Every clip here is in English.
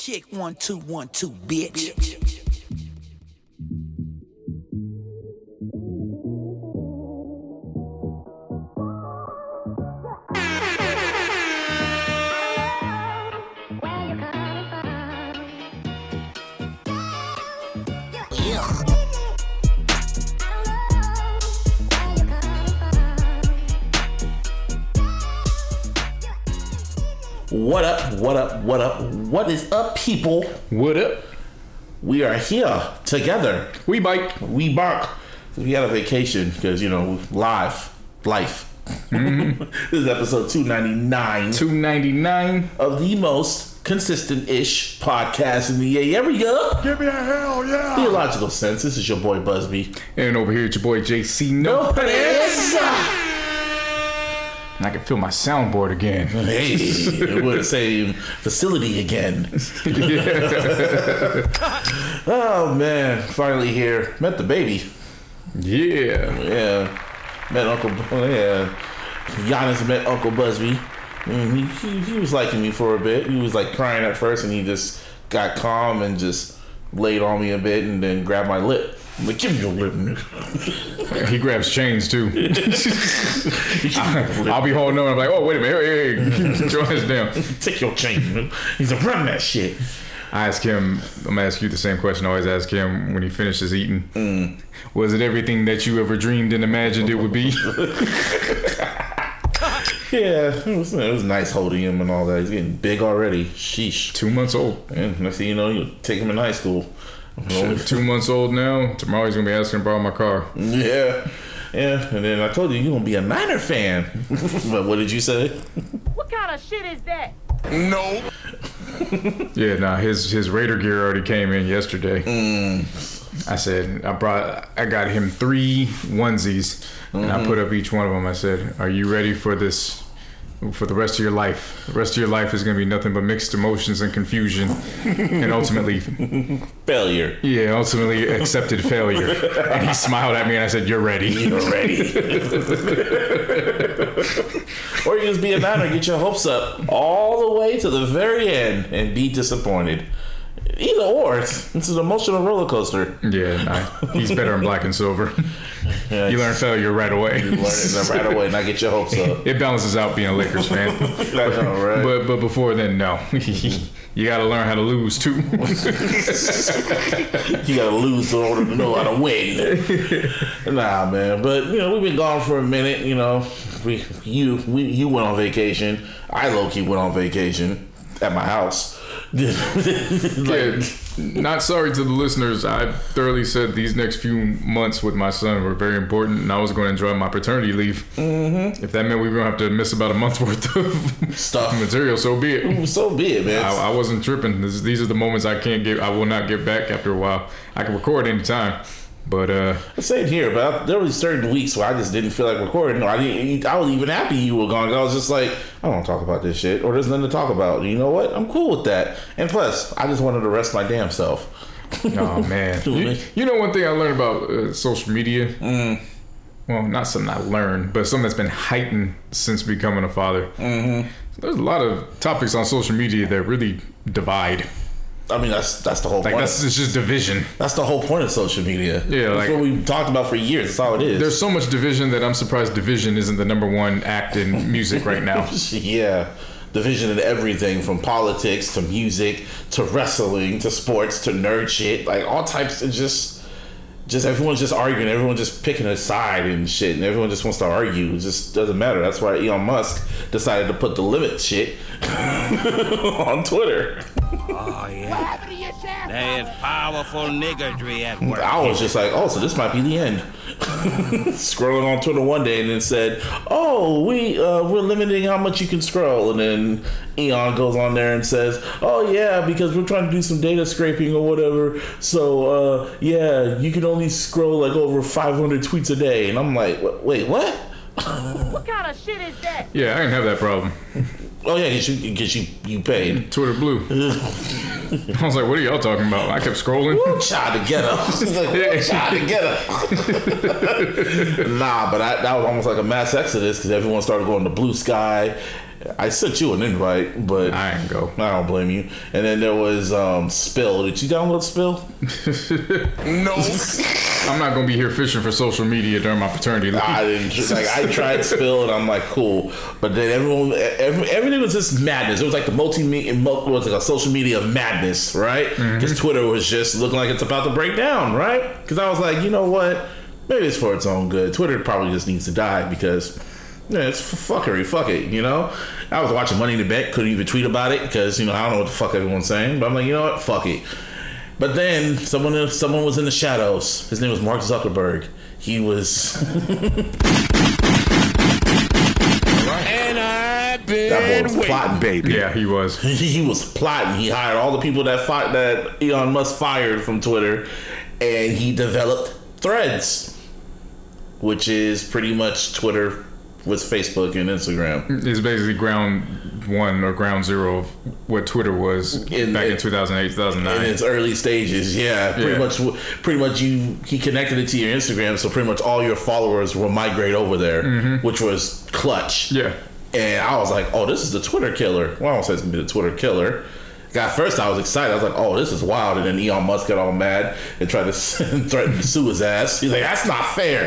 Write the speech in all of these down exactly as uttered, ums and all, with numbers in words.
Check one, two, one, two, bitch. What up, what up, what up, what is up, people? What up? We are here together. We bike. We bark. We had a vacation because, you know, live, life. Mm-hmm. This is episode two ninety-nine. two ninety-nine. Of the most consistent-ish podcast in the area. Give me a hell yeah. Theological sense. This is your boy Busby. And over here, it's your boy J C. No, No pants. And I can feel my soundboard again. Hey, we're the same facility again. Oh, man. Finally here. Met the baby. Yeah. Yeah. Met Uncle... Yeah. Giannis met Uncle Busby. And he, he, he was liking me for a bit. He was, like, crying at first, and he just got calm and just laid on me a bit and then grabbed my lip. I'm like, give me your lip, nigga. He grabs chains, too. I, I'll be holding on. I'm like, oh, wait a minute. Hey, hey, hey. Your hands down. Take your chain, man. He's like, run that shit. I ask him, I'm going to ask you the same question I always ask him when he finishes eating. Mm. Was it everything that you ever dreamed and imagined it would be? Yeah, it was, it was nice holding him and all that. He's getting big already. Sheesh. Two months old. And next thing you know, you take him in high school. Shit, two months old now. Tomorrow he's going to be asking to borrow my car. Yeah. Yeah, and then I told you, you're going to be a Niner fan. But what did you say? What kind of shit is that? No. Yeah, nah, his his Raider gear already came in yesterday. Mm. I said, I brought, I got him three onesies, mm-hmm. and I put up each one of them. I said, are you ready for this, for the rest of your life? The rest of your life is going to be nothing but mixed emotions and confusion, and ultimately... failure. Yeah, ultimately accepted failure. And he smiled at me, and I said, you're ready. You're ready. Or you just be a Niner, get your hopes up all the way to the very end and be disappointed. Either or, it's, it's an emotional roller coaster. Yeah, nah, he's better in black and silver. Yeah, you learn failure right away. You learn it right away, not get your hopes up. It balances out being a Lakers fan. I know, right? But but before then, no. You got to learn how to lose too. You got to lose in order to know how to win. Nah, man. But you know, we've been gone for a minute. You know, we you we you went on vacation. I low key went on vacation at my house. Like, yeah, not sorry to the listeners. I thoroughly said these next few months with my son were very important, and I was going to enjoy my paternity leave. Mm-hmm. If that meant we were going to have to miss about a month's worth of stuff, material, so be it. So be it, man. I, I wasn't tripping. This, these are the moments I can't get. I will not get back after a while. I can record anytime. But uh same here, but there was certain weeks where I just didn't feel like recording, or I didn't. I was even happy you were gone. I was just like, I don't want to talk about this shit, or there's nothing to talk about. You know what? I'm cool with that. And plus, I just wanted to rest my damn self. Oh man, you, you know one thing I learned about uh, social media. Mm. Well, not something I learned, but something that's been heightened since becoming a father. Mm-hmm. There's a lot of topics on social media that really divide. I mean, that's that's the whole like point. That's it's just division. That's the whole point of social media. Yeah, that's like what we've talked about for years. That's all it is. There's so much division that I'm surprised division isn't the number one act in music right now. Yeah, division in everything from politics to music to wrestling to sports to nerd shit. Like all types of just. Just everyone's just arguing, everyone just picking a side and shit, and everyone just wants to argue. It just doesn't matter. That's why Elon Musk decided to put the limit shit on Twitter. Oh yeah, there's powerful niggardry at work. I was just like, oh, so this might be the end. Scrolling on Twitter one day and then said, oh, we uh, we're limiting how much you can scroll, and then Elon goes on there and says, oh yeah, because we're trying to do some data scraping or whatever, so uh, yeah, you can only scroll like over five hundred tweets a day. And I'm like, wait, what? What kind of shit is that? Yeah, I didn't have that problem. Oh yeah, because you, you, you paid. Twitter blue. I was like, what are y'all talking about? I kept scrolling. Woo, child to get up. Like, woo, child to get up. Nah, but I, that was almost like a mass exodus because everyone started going to Blue Sky. I sent you an invite, but I didn't go. I don't blame you. And then there was um, Spill. Did you download Spill? No. I'm not gonna be here fishing for social media during my paternity leave. I didn't. Like I tried Spill, and I'm like, cool. But then everyone, every, everything was just madness. It was like the multi, it was like a social media madness, right? Because mm-hmm. Twitter was just looking like it's about to break down, right? Because I was like, you know what? Maybe it's for its own good. Twitter probably just needs to die because. Yeah, it's fuckery. Fuck it, you know? I was watching Money in the Bank, couldn't even tweet about it because, you know, I don't know what the fuck everyone's saying. But I'm like, you know what? Fuck it. But then someone someone was in the shadows. His name was Mark Zuckerberg. He was... And I've been that boy was waiting. plotting, baby. Yeah, he was. He was plotting. He hired all the people that fi- that Elon Musk fired from Twitter, and he developed Threads, which is pretty much Twitter with Facebook and Instagram. It's basically ground one or ground zero of what Twitter was in, back in two thousand eight, two thousand nine. In its early stages, yeah. Pretty yeah. much pretty much you he connected it to your Instagram, so pretty much all your followers will migrate over there, mm-hmm. which was clutch. Yeah. And I was like, oh, this is the Twitter killer. Well, I don't say it's gonna be the Twitter killer. At first, I was excited. I was like, "Oh, this is wild!" And then Elon Musk got all mad and tried to threaten to sue his ass. He's like, "That's not fair."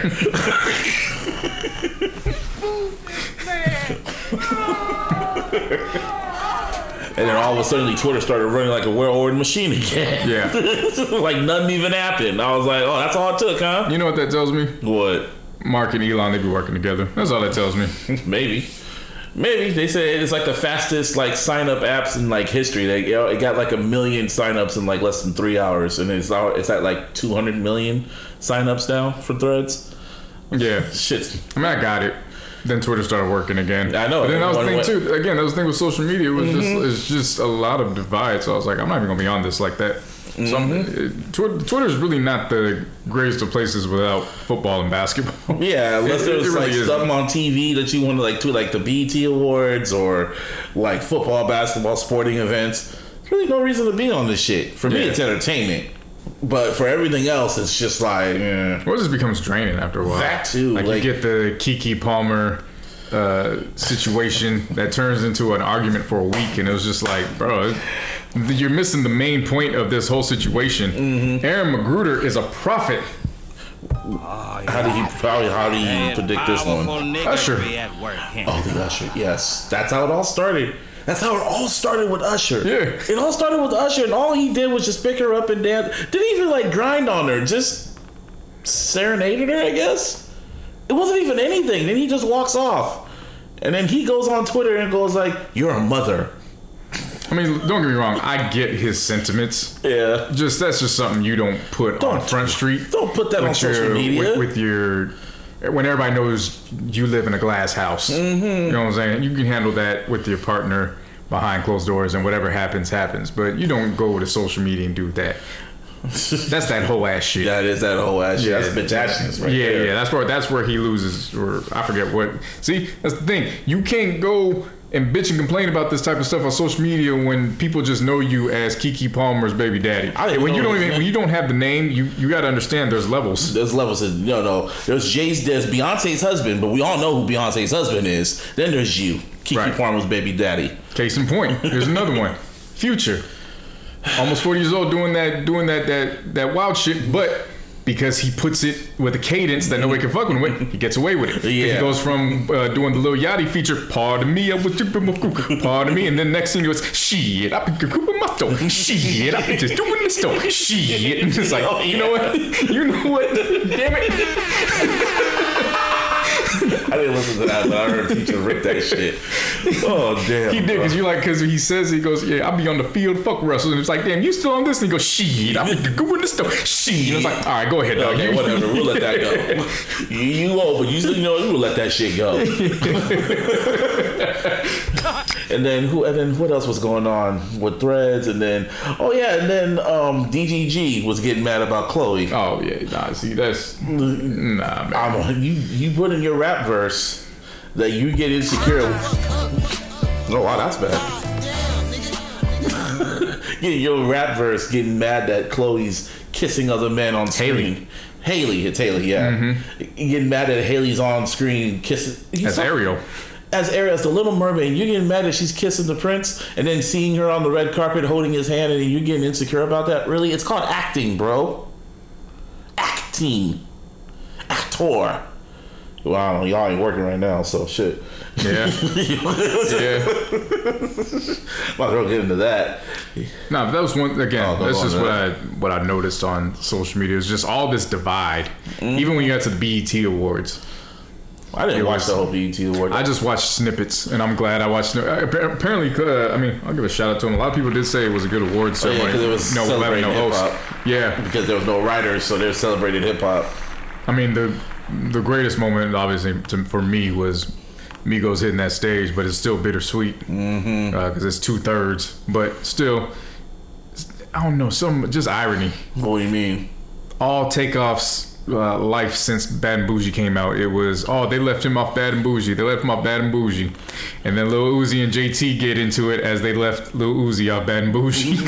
And then all of a sudden, Twitter started running like a well-oiled machine again. Yeah, like nothing even happened. I was like, "Oh, that's all it took, huh?" You know what that tells me? What? Mark and Elon, they be working together. That's all that tells me. Maybe. Maybe they say it's like the fastest like sign up apps in like history. They you know, it got like a million sign ups in like less than three hours, and it's it's at like two hundred million sign ups now for Threads. Yeah, shit. I mean, I got it. Then Twitter started working again. I know. But then that was the thing went. too. Again, that was the thing with social media. It was mm-hmm. just it's just a lot of divide. So I was like, I'm not even gonna be on this like that. Mm-hmm. So it, Twitter, Twitter is really not the greatest of places without football and basketball. Yeah, unless there's really like isn't. something on T V that you want to like do, like the B E T Awards or like football, basketball, sporting events. There's really no reason to be on this shit. For me, yeah. it's entertainment. But for everything else, it's just like, eh. Well, it just becomes draining after a while. That too. Like, like you get the Keke Palmer uh, situation that turns into an argument for a week, and it was just like, bro, you're missing the main point of this whole situation. Mm-hmm. Aaron McGruder is a prophet. Oh, yeah. How do you probably how do you predict this one? Usher. Oh, the Usher. Yes, that's how it all started. That's how it all started with Usher. Yeah. It all started with Usher, and all he did was just pick her up and dance. Didn't even like grind on her, just serenaded her, I guess. It wasn't even anything. Then he just walks off. And then he goes on Twitter and goes like, "You're a mother." I mean, don't get me wrong. I get his sentiments. Yeah. Just that's just something you don't put don't, on Front Street. Don't put that on social media. With, with your... When everybody knows you live in a glass house. Mm-hmm. You know what I'm saying? You can handle that with your partner behind closed doors, and whatever happens, happens. But you don't go to social media and do that. That's that whole ass shit. That is that whole ass shit. Yeah. That's bitch actions right yeah, there. Yeah, that's where that's where he loses, or I forget what. See, that's the thing. You can't go and bitch and complain about this type of stuff on social media when people just know you as Keke Palmer's baby daddy. I when you don't even when you don't have the name, you, you got to understand there's levels. There's levels. Of, no, no. There's Jay's. There's Beyonce's husband, but we all know who Beyonce's husband is. Then there's you, Keke right. Palmer's baby daddy. Case in point. Here's another one. Future. Almost forty years old, doing that, doing that, that, that wild shit, but because he puts it with a cadence that nobody can fuck with, he gets away with it. Yeah. He goes from uh, doing the Lil Yachty feature, "Pardon me, I was tripping my cuckoo, pardon me," and then next thing he goes, "Shit, I been cooping my toe, shit, I been just doing this stuff, shit," and it's like, oh, you know what, you know what, damn it. I didn't listen to that, but I heard teacher Rick that shit. Oh damn! He did because you like because he says he goes, "Yeah, I'll be on the field, fuck Russell," and it's like, "Damn, you still on this?" And he goes, "Shit, I'm going this stuff, shit." And it's like, "All right, go ahead, dog. Okay, whatever, we'll let that go." you, you old, but you still you know you will let that shit go. And then who? And then what else was going on with Threads? And then oh yeah, and then um, D G G was getting mad about Chloe. Oh yeah, nah. See, that's nah, man. I'm, you you put in your rap verse that you get insecure. Oh wow, that's bad. Getting your rap verse, getting mad that Chloe's kissing other men on screen. Haley, it's Haley, yeah. Mm-hmm. Getting mad that Haley's on screen kissing. That's Ariel. as Ariel, as the Little Mermaid, you're getting mad that she's kissing the prince, and then seeing her on the red carpet holding his hand, and you're getting insecure about that. Really, it's called acting, bro. Acting, actor. Well, I don't know, y'all ain't working right now, so shit. Yeah. yeah. Might as well get into that. No, but that was one again. Oh, that's just what that. I what I noticed on social media. It's just all this divide. Mm-hmm. Even when you got to the B E T Awards. I didn't watch was, the whole B E T Awards. I just watched snippets, and I'm glad I watched. Apparently, uh, I mean, I'll give a shout out to them. A lot of people did say it was a good award ceremony. Oh, yeah, because it was no, celebrating no hip host. hop. Yeah, because there was no writers, so they're celebrating hip hop. I mean, the the greatest moment, obviously, to, for me was Migos hitting that stage, but it's still bittersweet because mm-hmm. uh, it's two thirds. But still, I don't know, some just irony. What do you mean? All Takeoff's uh, life since Bad and Bougie came out, it was, oh, they left him off Bad and Bougie. They left him off Bad and Bougie. And then Lil Uzi and J T get into it as they left Lil Uzi off Bad and Bougie.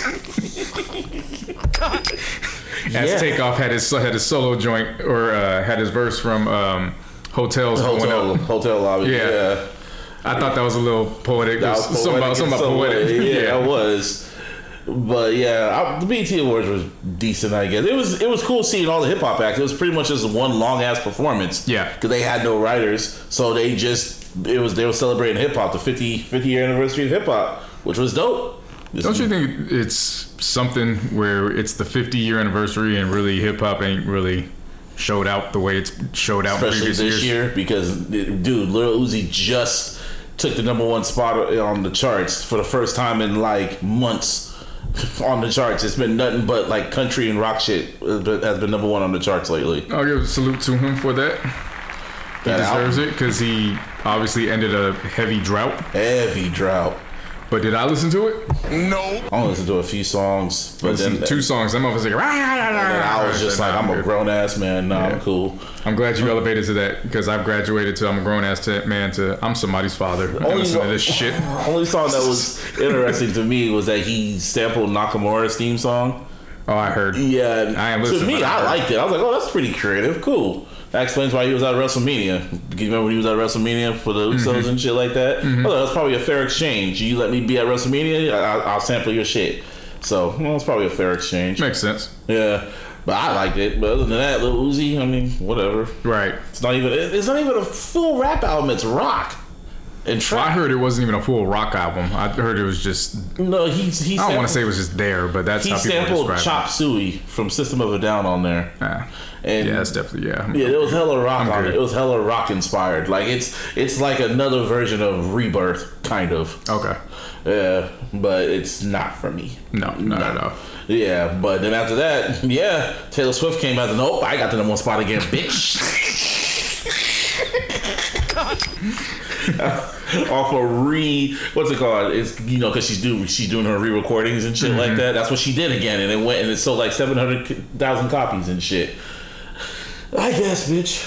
As yeah. Takeoff had his had his solo joint, or uh, had his verse from um, Hotels Hotel, Hotel Lobby. Yeah. yeah. I thought that was a little poetic. That was poetic something about, something about poetic. Yeah, yeah, it was. But yeah, I, the B E T Awards was decent, I guess. It was it was cool seeing all the hip hop acts. It was pretty much just one long ass performance. Yeah, because they had no writers, so they just it was they were celebrating hip hop, the fifty year anniversary of hip hop, which was dope. This Don't you think it's something where it's the fifty year anniversary and really hip hop ain't really showed out the way it's showed out, especially previous this years? year? Because dude, Lil Uzi just took the number one spot on the charts for the first time in like months. On the charts, it's been nothing but like country and rock shit has been number one on the charts lately. I'll give a salute to him for that. He that deserves album. It because he obviously ended a heavy drought. Heavy drought. But did I listen to it? No. I only listened to a few songs. But then two songs. That motherfucker's like, rah, rah, rah, and I was just like, I'm a grown ass man. Nah, yeah. I'm cool. I'm glad you elevated to that because I've graduated to I'm a grown ass man to I'm somebody's father. I listen to this shit. Only song that was interesting to me was that he sampled Nakamura's theme song. Oh, I heard. Yeah. I ain't listening. To me, I, I liked it. I was like, oh, that's pretty creative. Cool. That explains why he was at WrestleMania. Do you remember when he was at WrestleMania for the Usos mm-hmm. and shit like that? Mm-hmm. Oh, that's probably a fair exchange. You let me be at WrestleMania, I'll, I'll sample your shit. So, well, it's probably a fair exchange. Makes sense. Yeah, but I liked it. But other than that, Lil Uzi, I mean, whatever. Right. It's not even. It's not even a full rap album. It's rock. And well, I heard it wasn't even a full rock album. I heard it was just. No, he. he I don't want to say it was just there, but that's he how people sampled describe Chop it. Suey from System of a Down on there. Ah. And yeah, that's definitely yeah. Yeah, it was hella rock I'm on good. it. It was hella rock inspired. Like it's it's like another version of Rebirth, kind of. Okay. Yeah, but it's not for me. No, not at all. Yeah, but then after that, yeah, Taylor Swift came out and nope, I got the number one spot again, bitch. Off a re, what's it called? It's you know because she's doing she's doing her re-recordings and shit mm-hmm. like that. That's what she did again, and it went and it sold like seven hundred thousand copies and shit. I guess, bitch.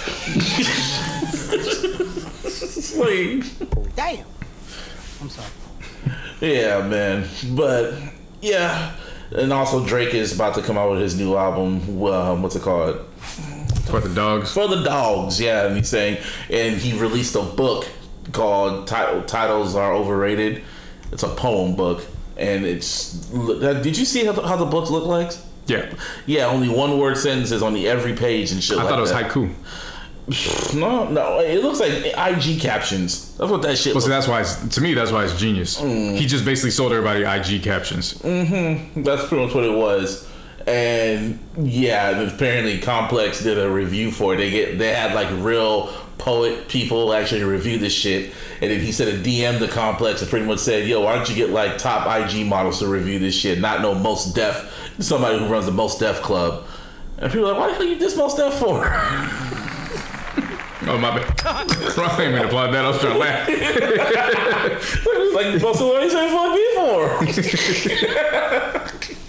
like, damn. I'm sorry. Yeah, man, but yeah, and also Drake is about to come out with his new album. Um, what's it called? For the dogs. For the dogs, yeah. And he's saying, and he released a book called Title, Titles Are Overrated. It's a poem book, and it's. Did you see how the, how the books look like? Yeah. Yeah, only one word sentences on the every page and shit. I like thought it was that. haiku. No, no, it looks like I G captions. That's what that shit. Well, looks so that's why, it's, to me, that's why it's genius. Mm. He just basically sold everybody I G captions. Mm-hmm. That's pretty much what it was. And yeah, and apparently Complex did a review for it. They get they had like real poet people actually review this shit, and then he said a D M to Complex and pretty much said, "Yo, why don't you get like top I G models to review this shit? Not no Most Def, somebody who runs the Most Def Club." And people are like, "Why the hell you this Most Def for?" Oh my bad. I didn't mean to applaud that. I was trying to laugh. Like most of what he said fuck me for.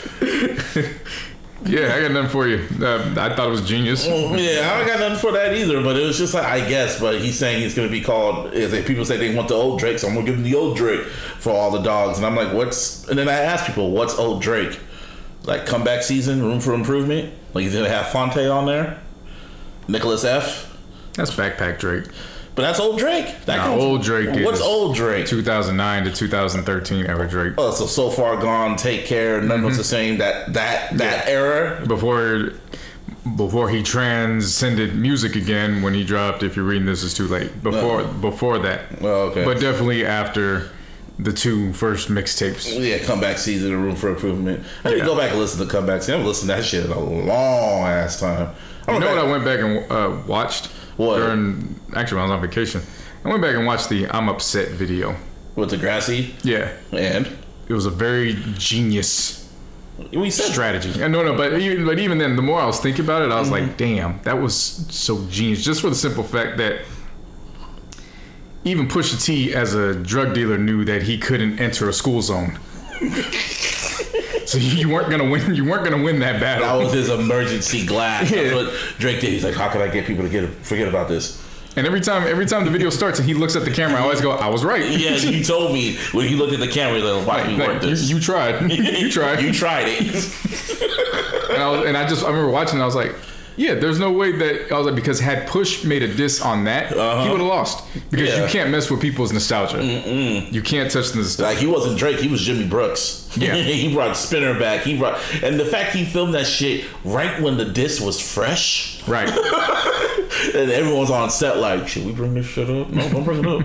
Yeah, I got nothing for you. Uh, I thought it was genius. Mm, yeah, I don't got nothing for that either. But it was just like I guess. But he's saying it's going to be called. If people say they want the old Drake, so I'm going to give them the old Drake for all the dogs. And I'm like, what's? And then I ask people, what's old Drake? Like comeback season, room for improvement. Like he's going to have Fonte on there, Nicholas F. That's Backpack Drake. But that's old Drake. That nah, comes, old Drake. What's is old Drake? two thousand nine to two thousand thirteen era Drake. Oh, so so far gone. Take care. None mm-hmm. was the same. That that that yeah. era before. Before he transcended music again, when he dropped "If You're Reading This Is Too Late." Before, no. before that, oh, okay. But definitely after the two first mixtapes. Yeah, Comeback Season and Room for Improvement. I need yeah. to go back and listen to Comeback Season. I haven't listened to that shit in a long ass time. I you know back- what I went back and uh, watched? What? During actually, when I was on vacation, I went back and watched the "I'm Upset" video with Degrassi. Yeah, and it was a very genius. We said strategy. No, no, but even, but even then, the more I was thinking about it, I was mm-hmm. like, damn, that was so genius. Just for the simple fact that even Pusha T, as a drug dealer, knew that he couldn't enter a school zone. So you weren't gonna win. You weren't gonna win that battle. That was his emergency glass. Yeah. That's what Drake did. He's like, how can I get people to get forget about this? And every time, every time the video starts and he looks at the camera, I always go, "I was right." Yeah, you told me when he looked at the camera, he's like, "Why like, me work this?" You, you tried. You tried. You tried it. and I was, and I just, I remember watching. And I was like, "Yeah, there's no way that." I was like, because had Push made a diss on that, uh-huh. he would have lost because yeah. you can't mess with people's nostalgia. Mm-mm. You can't touch the nostalgia. Like he wasn't Drake, he was Jimmy Brooks. Yeah, he brought Spinner back. He brought, and the fact he filmed that shit right when the diss was fresh, right. And everyone's on set like, should we bring this shit up? No, don't bring it up.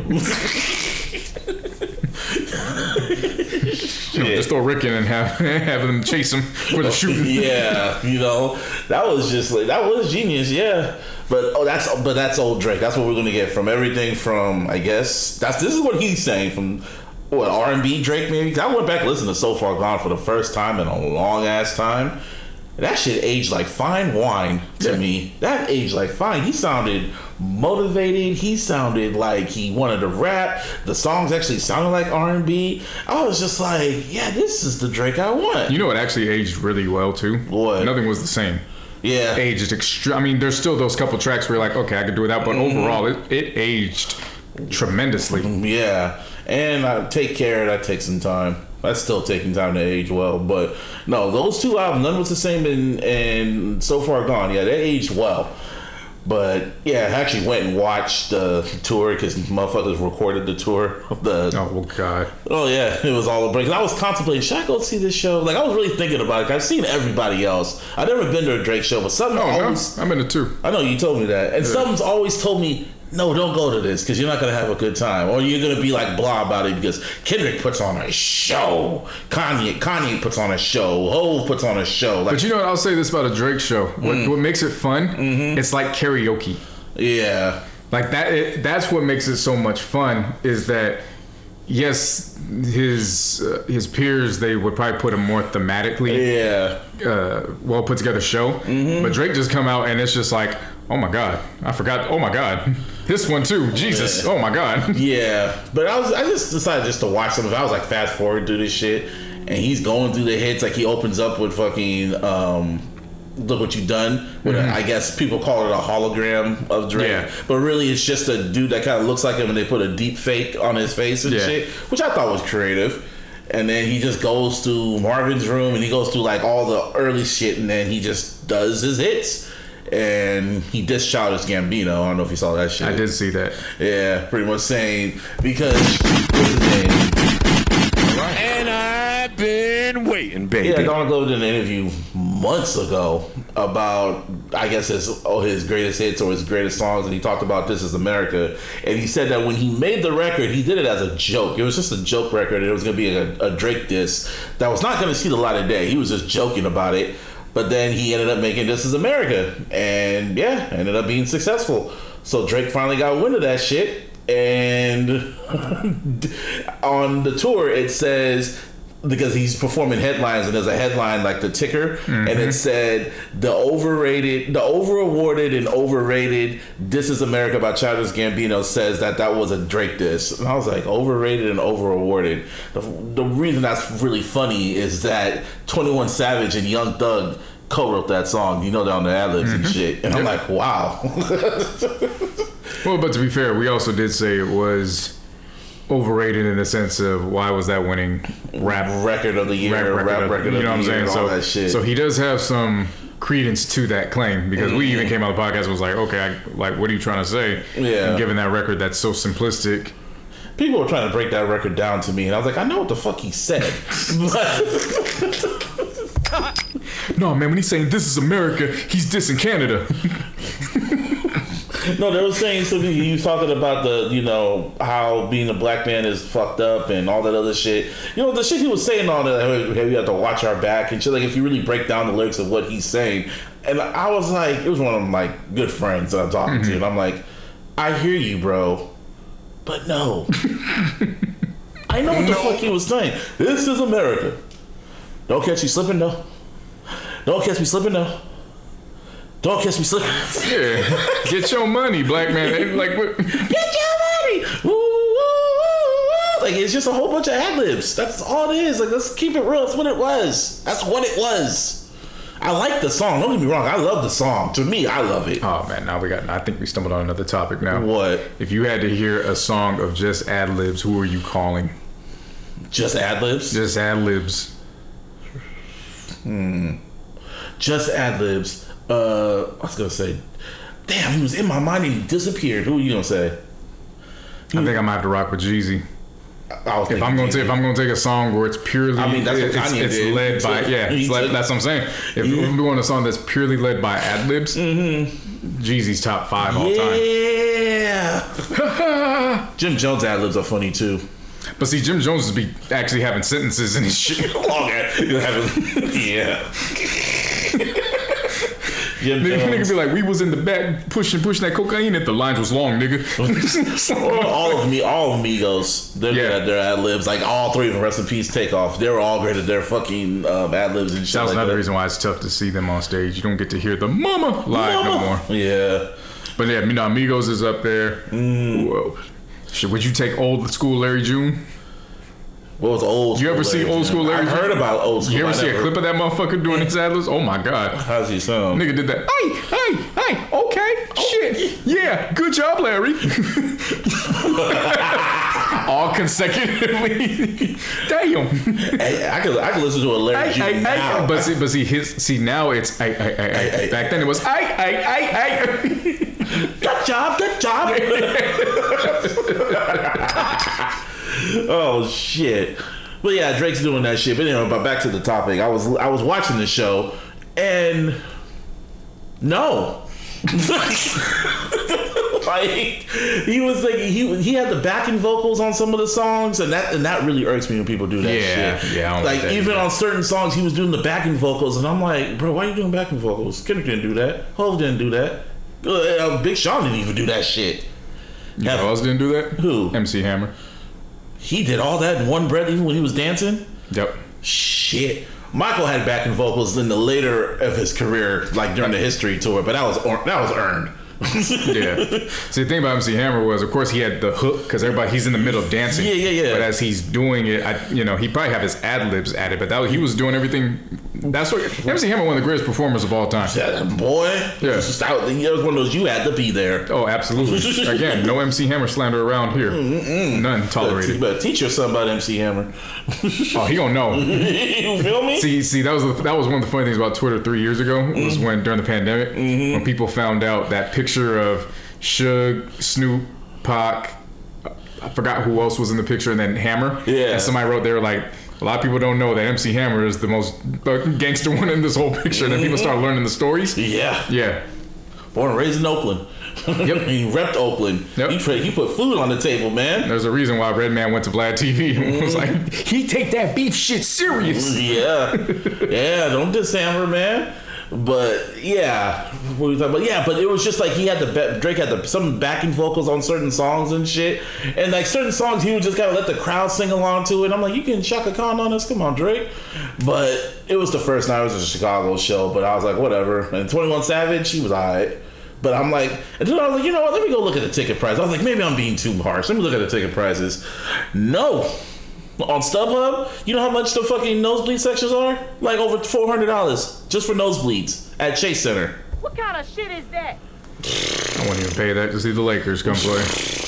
You know, just throw Rick in and have have them chase him for the shooting. Yeah, you know, that was just like that was genius. Yeah, but oh, that's but that's old Drake. That's what we're gonna get from everything from I guess that's this is what he's saying from what R and B Drake maybe. I went back and listened to So Far Gone for the first time in a long ass time. That shit aged like fine wine to yeah. me. That aged like fine. He sounded motivated. He sounded like he wanted to rap. The songs actually sounded like R and B. I was just like, yeah, this is the Drake I want. You know what actually aged really well too? What? Nothing was the same. Yeah. Aged extra. I mean, there's still those couple tracks where you're like, okay, I could do without, but mm-hmm. overall, it, it aged tremendously. Yeah. And I Take Care, that takes some time. That's still taking time to age well, but no, those two albums, none was the same in, in So Far Gone. Yeah, they aged well. But yeah, I actually went and watched the tour because motherfuckers recorded the tour. The, oh, God. Oh, yeah, it was all a break. I was contemplating, should I go see this show? Like, I was really thinking about it. I've seen everybody else. I've never been to a Drake show, but something oh, always... No, I'm in it too. I know, you told me that. And yeah. something's always told me, no, don't go to this because you're not going to have a good time. Or you're going to be like blah about it because Kendrick puts on a show. Kanye Kanye puts on a show. Hov puts on a show. Like, but you know what? I'll say this about a Drake show. What, mm. what makes it fun, mm-hmm. it's like karaoke. Yeah. Like that. It, that's what makes it so much fun is that, yes, his uh, his peers, they would probably put him more thematically. Yeah. Uh, well put together show. Mm-hmm. But Drake just come out and it's just like, oh my God, I forgot. Oh my God, this one too. Jesus, yeah. Oh my God. Yeah, but I was I just decided just to watch some of it. I was like fast forward through this shit, and he's going through the hits. Like he opens up with fucking um, Look What You Done. With mm-hmm. a, I guess people call it a hologram of Drake, yeah. But really it's just a dude that kind of looks like him, and they put a deep fake on his face and yeah. shit, which I thought was creative. And then he just goes to Marvin's room and he goes through like all the early shit, and then he just does his hits. And he dissed Childish Gambino. I don't know if you saw that shit. I did see that. Yeah, pretty much saying because what's his name? And I've been waiting, baby. Yeah, Donald Glover did an interview months ago about I guess his oh his greatest hits or his greatest songs, and he talked about This Is America. And he said that when he made the record, he did it as a joke. It was just a joke record, and it was going to be a, a Drake diss that was not going to see the light of day. He was just joking about it. But then he ended up making This Is America. And yeah, ended up being successful. So Drake finally got wind of that shit. And on the tour, it says, because he's performing headlines, and there's a headline like the ticker, mm-hmm. and it said the overrated, the over awarded and overrated This Is America by Childish Gambino says that that was a Drake diss. And I was like, overrated and over awarded. The, the reason that's really funny is that twenty-one Savage and Young Thug co-wrote that song, you know, down the ad-libs mm-hmm. and shit. And yep. I'm like, wow. Well, but to be fair, we also did say it was overrated in the sense of why was that winning rap record of the year, rap record, rap record of, of you know what I'm saying? So, that shit. So he does have some credence to that claim because mm-hmm. we even came out of the podcast and was like, okay, I, like, what are you trying to say? Yeah. And given that record that's so simplistic. People were trying to break that record down to me, and I was like, I know what the fuck he said. No, man, when he's saying this is America, he's dissing Canada. No, they were saying something. He was talking about the, you know, how being a black man is fucked up and all that other shit. You know, the shit he was saying on that, hey, we have to watch our back and shit. Like, if you really break down the lyrics of what he's saying, and I was like, it was one of my good friends that I'm talking mm-hmm. to, and I'm like, I hear you, bro, but no, I know what no. the fuck he was saying. This is America. Don't catch me slipping, no. Don't catch me slipping, no. Don't catch me slipping. Yeah, get your money, black man. Like, what? Get your money. Woo, woo, woo. Like, it's just a whole bunch of ad libs. That's all it is. Like, let's keep it real. That's what it was. That's what it was. I like the song. Don't get me wrong. I love the song. To me, I love it. Oh man, now we got. I think we stumbled on another topic now. What? If you had to hear a song of just ad libs, who are you calling? Just ad libs. Just ad libs. Hmm. Just ad libs. Uh, I was gonna say, damn, he was in my mind and he disappeared. Who are you gonna say? He I think I might have to rock with Jeezy. I was if I'm gonna take, if I'm gonna take a song where it's purely, I mean, that's what it's, Kanye it's did. led by, yeah, it's led, that's what I'm saying. If yeah. we're doing a song that's purely led by ad libs, mm-hmm. Jeezy's top five all time. Yeah. Jim Jones ad libs are funny too. But see, Jim Jones would be actually having sentences in his shit. Yeah. Jim nigga, Jones. nigga be like, we was in the back pushing, pushing that cocaine, and the lines was long, nigga. all of me, all of Migos, they're yeah. good at their ad libs. Like all three of them, rest in peace, Takeoff. They were all great at their fucking um, ad libs and shit. That was like another that. reason why it's tough to see them on stage. You don't get to hear the mama live mama. no more. Yeah, but yeah, you know, Migos is up there. Mm. Whoa. Shit, would you take old school Larry June? What was old school? You ever see Larry old June? school Larry I June? heard about old school. You ever I see never... a clip of that motherfucker doing his ad libs? Oh my god. How's he sound? Nigga did that. Hey, hey, hey, okay, oh. Shit. Yeah, good job, Larry. All consecutively. Damn. Hey, I could I could listen to a Larry June hey, now. Hey, but see, but see, his see now it's I I I, I. Back then it was I I I I. Good job, good job. Oh shit. But yeah, Drake's doing that shit. But anyway, but back to the topic. I was I was watching the show and no. Like he was like he he had the backing vocals on some of the songs and that and that really irks me when people do that yeah, shit. Yeah, like like even either. on certain songs he was doing the backing vocals and I'm like, bro, why are you doing backing vocals? Kendrick didn't do that. Hov didn't do that. Uh, Big Sean didn't even do that shit. You know who else didn't do that? Who? M C Hammer. He did all that in one breath even when he was dancing? Yep. Shit. Michael had backing vocals in the later of his career, like during the history tour, but that was that was earned. Yeah. See, the thing about M C Hammer was, of course, he had the hook because everybody he's in the middle of dancing. Yeah, yeah, yeah. But as he's doing it, I, you know, he probably have his ad libs at it, but that he was doing everything. That's what M C Hammer, one of the greatest performers of all time. Yeah, boy. Yeah. It was, it was one of those you had to be there. Oh, absolutely. Again, no M C Hammer slander around here. Mm-mm. None tolerated. You better teach your son about M C Hammer. Oh, he don't know. You feel me? See, see, that was the, that was one of the funny things about Twitter three years ago. Mm-hmm. Was when during the pandemic, mm-hmm. when people found out that picture of Suge, Snoop, Pac, I forgot who else was in the picture, and then Hammer. Yeah. And somebody wrote there like, a lot of people don't know that M C Hammer is the most gangster one in this whole picture. And then people start learning the stories. Yeah. Yeah. Born and raised in Oakland. Yep. He repped Oakland. Yep. He, tra- he put food on the table, man. There's a reason why Redman went to Vlad T V and mm. was like, he take that beef shit serious. Yeah. Yeah, don't diss Hammer, man. But yeah, what were we talking about? Yeah, but it was just like he had the Drake had the some backing vocals on certain songs and shit, and like certain songs he would just gotta let the crowd sing along to it. I'm like, you can Chaka Khan on us, come on, Drake. But it was the first night. It was a Chicago show, but I was like, whatever. And twenty-one Savage, he was alright. But I'm like, and then I was like, you know what? Let me go look at the ticket price. I was like, maybe I'm being too harsh. Let me look at the ticket prices. No. On StubHub, you know how much the fucking nosebleed sections are? Like over four hundred dollars just for nosebleeds at Chase Center. What kind of shit is that? I wouldn't even pay that to see the Lakers come play.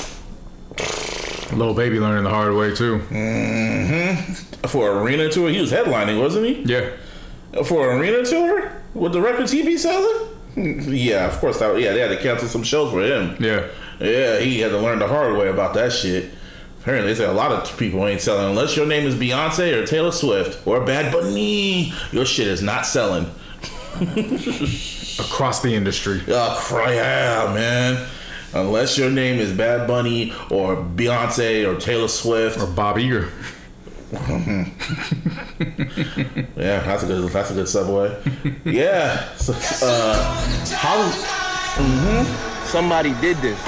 Little Baby learning the hard way too. Mm-hmm. For arena tour, he was headlining, wasn't he? Yeah. For an arena tour? With the records he be selling? Yeah, of course. That, yeah, they had to cancel some shows for him. Yeah. Yeah, he had to learn the hard way about that shit. Apparently, they say a lot of people ain't selling. Unless your name is Beyonce or Taylor Swift or Bad Bunny, your shit is not selling. Across the industry. Uh, yeah, man. Unless your name is Bad Bunny or Beyonce or Taylor Swift. Or Bob Eager. Yeah, that's a good that's a good Subway. Yeah. So, uh Holly, mm-hmm. Somebody did this.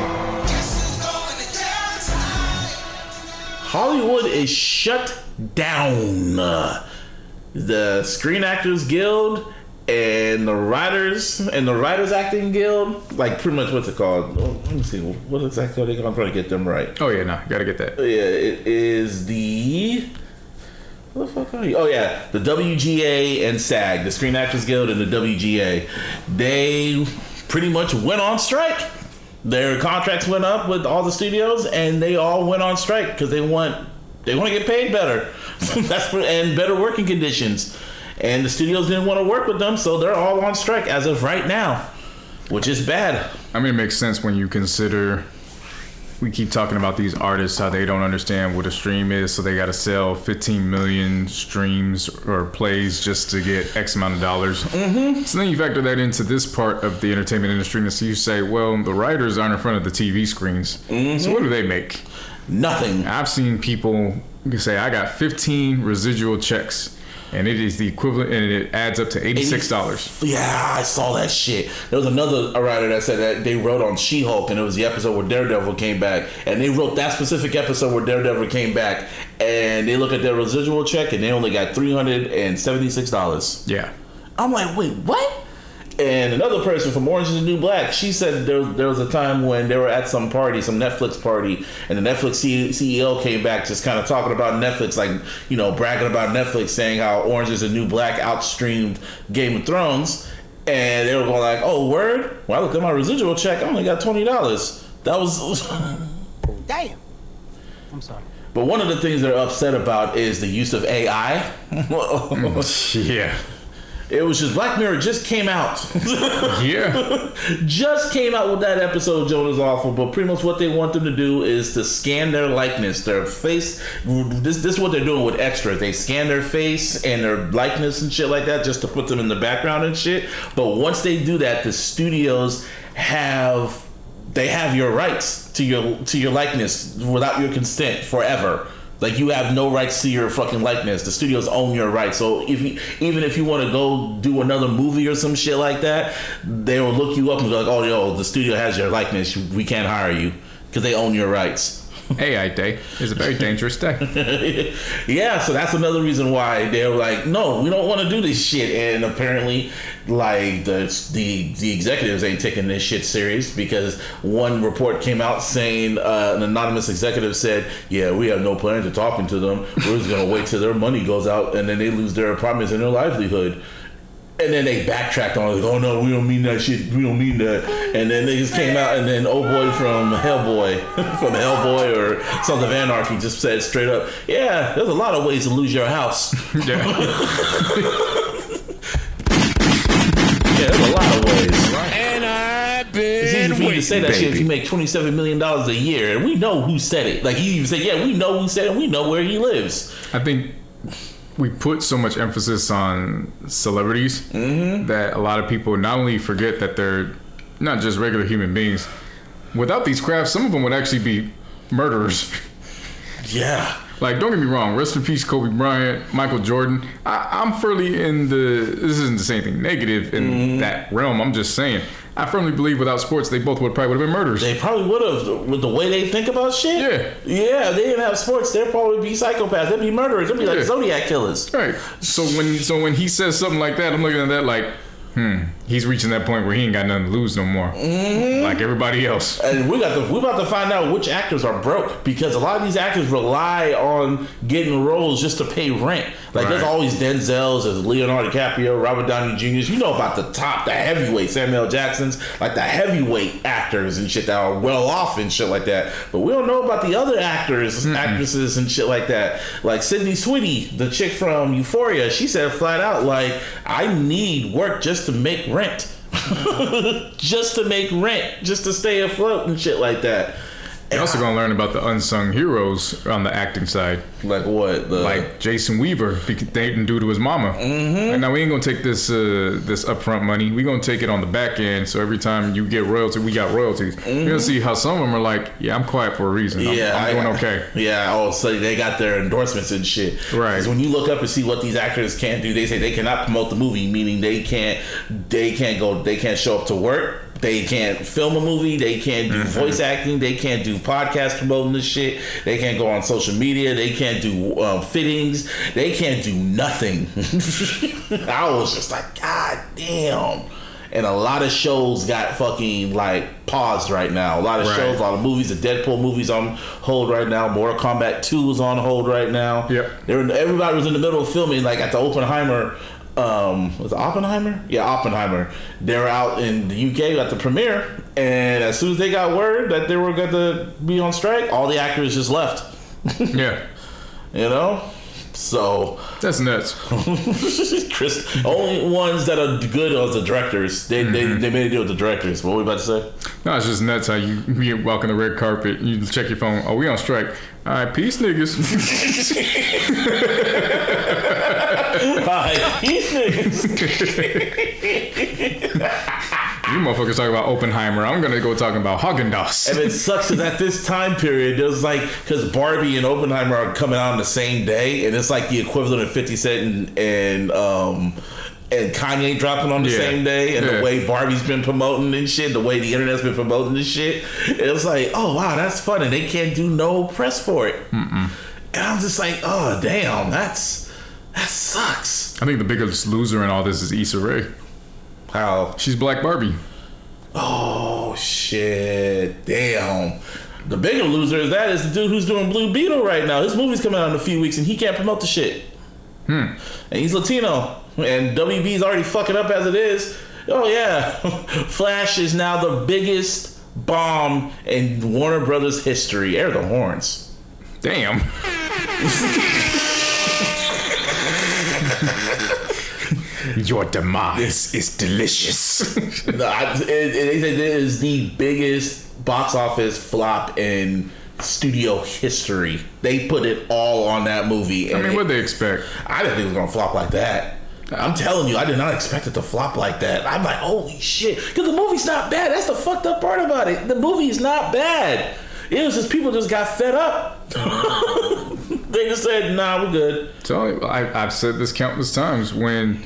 Hollywood is shut down. Uh, the Screen Actors Guild and the writers and the Writers Acting Guild, like pretty much what's it called? Oh, let me see. What exactly are they called? I'm trying to get them right. Oh yeah, no, gotta get that. Yeah, it is the what the fuck are you? Oh yeah, the W G A and SAG, the Screen Actors Guild and the W G A. They pretty much went on strike. Their contracts went up with all the studios, and they all went on strike because they want they want to get paid better. That's what, and better working conditions. And the studios didn't want to work with them, so they're all on strike as of right now, which is bad. I mean, it makes sense when you consider we keep talking about these artists, how they don't understand what a stream is, so they got to sell fifteen million streams or plays just to get X amount of dollars. Mm-hmm. So then you factor that into this part of the entertainment industry, and so you say, well, the writers aren't in front of the T V screens. Mm-hmm. So what do they make? Nothing. I've seen people say, I got fifteen residual checks. And it is the equivalent, and it adds up to eighty-six dollars. Yeah, I saw that shit. There was another writer that said that they wrote on She-Hulk, and it was the episode where Daredevil came back. And they wrote that specific episode where Daredevil came back, and they look at their residual check, and they only got three hundred seventy-six dollars. Yeah. I'm like, wait, what? And another person from Orange is the New Black, she said there, there was a time when they were at some party, some Netflix party, and the Netflix C E O came back just kind of talking about Netflix, like, you know, bragging about Netflix, saying how Orange is the New Black outstreamed Game of Thrones. And they were going like, oh, word? Well, I looked at my residual check, I only got twenty dollars. That was... Damn. I'm sorry. But one of the things they're upset about is the use of A I. Yeah. It was just Black Mirror just came out. Yeah. Just came out with that episode, Joan is awful, but pretty much what they want them to do is to scan their likeness, their face. This, this is what they're doing with Extra. They scan their face and their likeness and shit like that just to put them in the background and shit. But once they do that, the studios have they have your rights to your to your likeness without your consent forever. Like, you have no rights to your fucking likeness. The studios own your rights. So if you, even if you want to go do another movie or some shit like that, they will look you up and be like, oh, yo, the studio has your likeness. We can't hire you because they own your rights. A I day is a very dangerous day. Yeah, so that's another reason why they're like, no, we don't want to do this shit. And apparently, like, the the the executives ain't taking this shit serious, because one report came out saying uh, an anonymous executive said, yeah, we have no plans of talking to them. We're just gonna wait till their money goes out and then they lose their apartments and their livelihood. And then they backtracked on it, like, oh no, we don't mean that shit, we don't mean that. And then they just came out, and then old boy from Hellboy, from Hellboy or Sons of Anarchy just said straight up, yeah, there's a lot of ways to lose your house. Yeah. Yeah, there's a lot of ways. And I've been It's easy for you to say that baby. shit if you make twenty-seven million dollars a year, and we know who said it. Like, he even said, yeah, we know who said it, and we know where he lives. I think we put so much emphasis on celebrities mm-hmm. that a lot of people not only forget that they're not just regular human beings. Without these crafts, some of them would actually be murderers. Yeah. Like, don't get me wrong, rest in peace Kobe Bryant, Michael Jordan. I, I'm firmly in the, this isn't the same thing negative in mm-hmm. that realm. I'm just saying, I firmly believe without sports, they both would probably would have been murderers. They probably would have, with the way they think about shit. Yeah. Yeah, if they didn't have sports, they'd probably be psychopaths. They'd be murderers. They'd be like Yeah. Zodiac killers. Right. So when so when he says something like that, I'm looking at that like, hmm, he's reaching that point where he ain't got nothing to lose no more. Mm-hmm. Like everybody else. And we got to, we're about to find out which actors are broke, because a lot of these actors rely on getting roles just to pay rent. Like, right. there's always Denzels, there's Leonardo DiCaprio, Robert Downey Junior You know about the top, the heavyweight, Samuel L. Jacksons, like the heavyweight actors and shit that are well off and shit like that. But we don't know about the other actors, mm-hmm. actresses and shit like that. Like Sydney Sweeney, the chick from Euphoria, she said flat out, like, I need work just to make rent. Just to make rent, just to stay afloat and shit like that. You're also gonna learn about the unsung heroes on the acting side. Like what? The... Like Jason Weaver dating due to his mama. Mm-hmm. And now we ain't gonna take this uh, this upfront money. We gonna take it on the back end. So every time you get royalty, we got royalties. Mm-hmm. You're gonna see how some of them are like, yeah, I'm quiet for a reason. I'm, yeah, I'm doing I, okay. Yeah. Oh, so they got their endorsements and shit. Right. Because when you look up and see what these actors can't do, they say they cannot promote the movie, meaning they can't, they can't go, they can't show up to work. They can't film a movie. They can't do mm-hmm. voice acting. They can't do podcast promoting this shit. They can't go on social media. They can't do um, fittings. They can't do nothing. I was just like, God damn. And a lot of shows got fucking like paused right now. A lot of right. shows, a lot of movies. The Deadpool movie's on hold right now. Mortal Kombat two is on hold right now. Yep. They were, everybody was in the middle of filming, like at the Oppenheimer. Um, was it Oppenheimer? Yeah, Oppenheimer. They were out in the U K at the premiere, and as soon as they got word that they were going to be on strike, all the actors just left. Yeah, you know. So that's nuts. Chris, only ones that are good are the directors. They mm-hmm. they they made a deal with the directors. What were we about to say? No, it's just nuts how you, you walk on the red carpet, you check your phone. Oh, we on strike. All right, peace, niggas. All right, peace, niggas. You motherfuckers talking about Oppenheimer. I'm gonna go talking about Haagen-Dazs. And it sucks that at this time period, it was like, because Barbie and Oppenheimer are coming out on the same day, and it's like the equivalent of fifty Cent and and, um, and Kanye dropping on the yeah. same day, and yeah. the way Barbie's been promoting and shit, the way the internet's been promoting this shit, it was like, oh wow, that's fun, and they can't do no press for it. Mm-mm. And I'm just like, oh damn, that's that sucks. I think the biggest loser in all this is Issa Rae. How? She's Black Barbie. Oh shit! Damn. The bigger loser is that is the dude who's doing Blue Beetle right now. His movie's coming out in a few weeks, and he can't promote the shit. Hmm. And he's Latino, and W B's already fucking up as it is. Oh yeah, Flash is now the biggest bomb in Warner Brothers history. Air the horns. Damn. Your demise is delicious. No, I, it, it, it is the biggest box office flop in studio history. They put it all on that movie. I mean, it, what'd they expect? I didn't think it was gonna flop like that. I'm telling you, I did not expect it to flop like that. I'm like, holy shit, because the movie's not bad. That's the fucked up part about it. The movie's not bad. It was just people just got fed up. They just said, nah, we're good. So I, I've said this countless times when.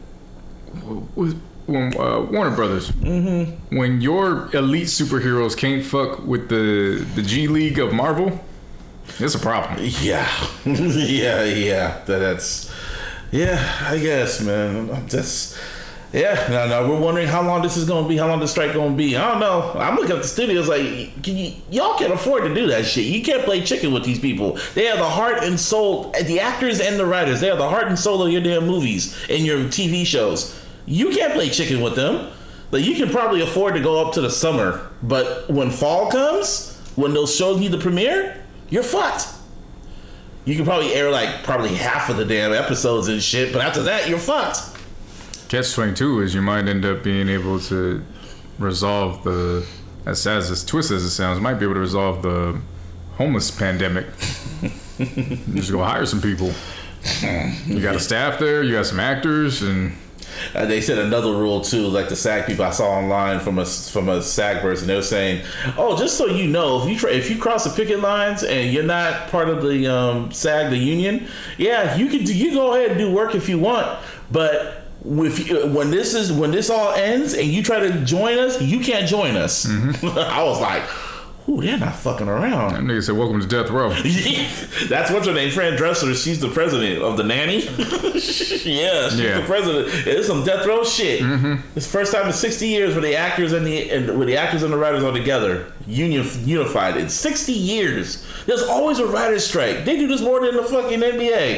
When uh, Warner Brothers, mm-hmm. when your elite superheroes can't fuck with the the G League of Marvel, it's a problem. Yeah, yeah, yeah. That, that's yeah. I guess, man. That's yeah. No, no. We're wondering how long this is going to be. How long the strike going to be? I don't know. I'm looking at the studios like, can you, y'all can't afford to do that shit. You can't play chicken with these people. They have the heart and soul. The actors and the writers. They have the heart and soul of your damn movies and your T V shows. You can't play chicken with them. Like, you can probably afford to go up to the summer, but when fall comes, when those shows need to premiere, you're fucked. You can probably air like probably half of the damn episodes and shit, but after that, you're fucked. Catch twenty-two is you might end up being able to resolve the, as sad as twisted as it sounds, might be able to resolve the homeless pandemic. Just go hire some people. You got a staff there, you got some actors, and Uh, they said another rule too, like the SAG people I saw online from a from a SAG person. They were saying, "Oh, just so you know, if you try, if you cross the picket lines and you're not part of the um, SAG, the union, yeah, you can do, you go ahead and do work if you want, but if you, when this is when this all ends and you try to join us, you can't join us." Mm-hmm. I was like, ooh, they're not fucking around. That nigga said, welcome to death row. That's what's her name, Fran Dresser. She's the president of the nanny. yeah, she's yeah. the president. It's some death row shit. Mm-hmm. It's the first time in sixty years where the actors and the and where the actors and the writers are together, union unified. In sixty years, there's always a writer's strike. They do this more than the fucking N B A.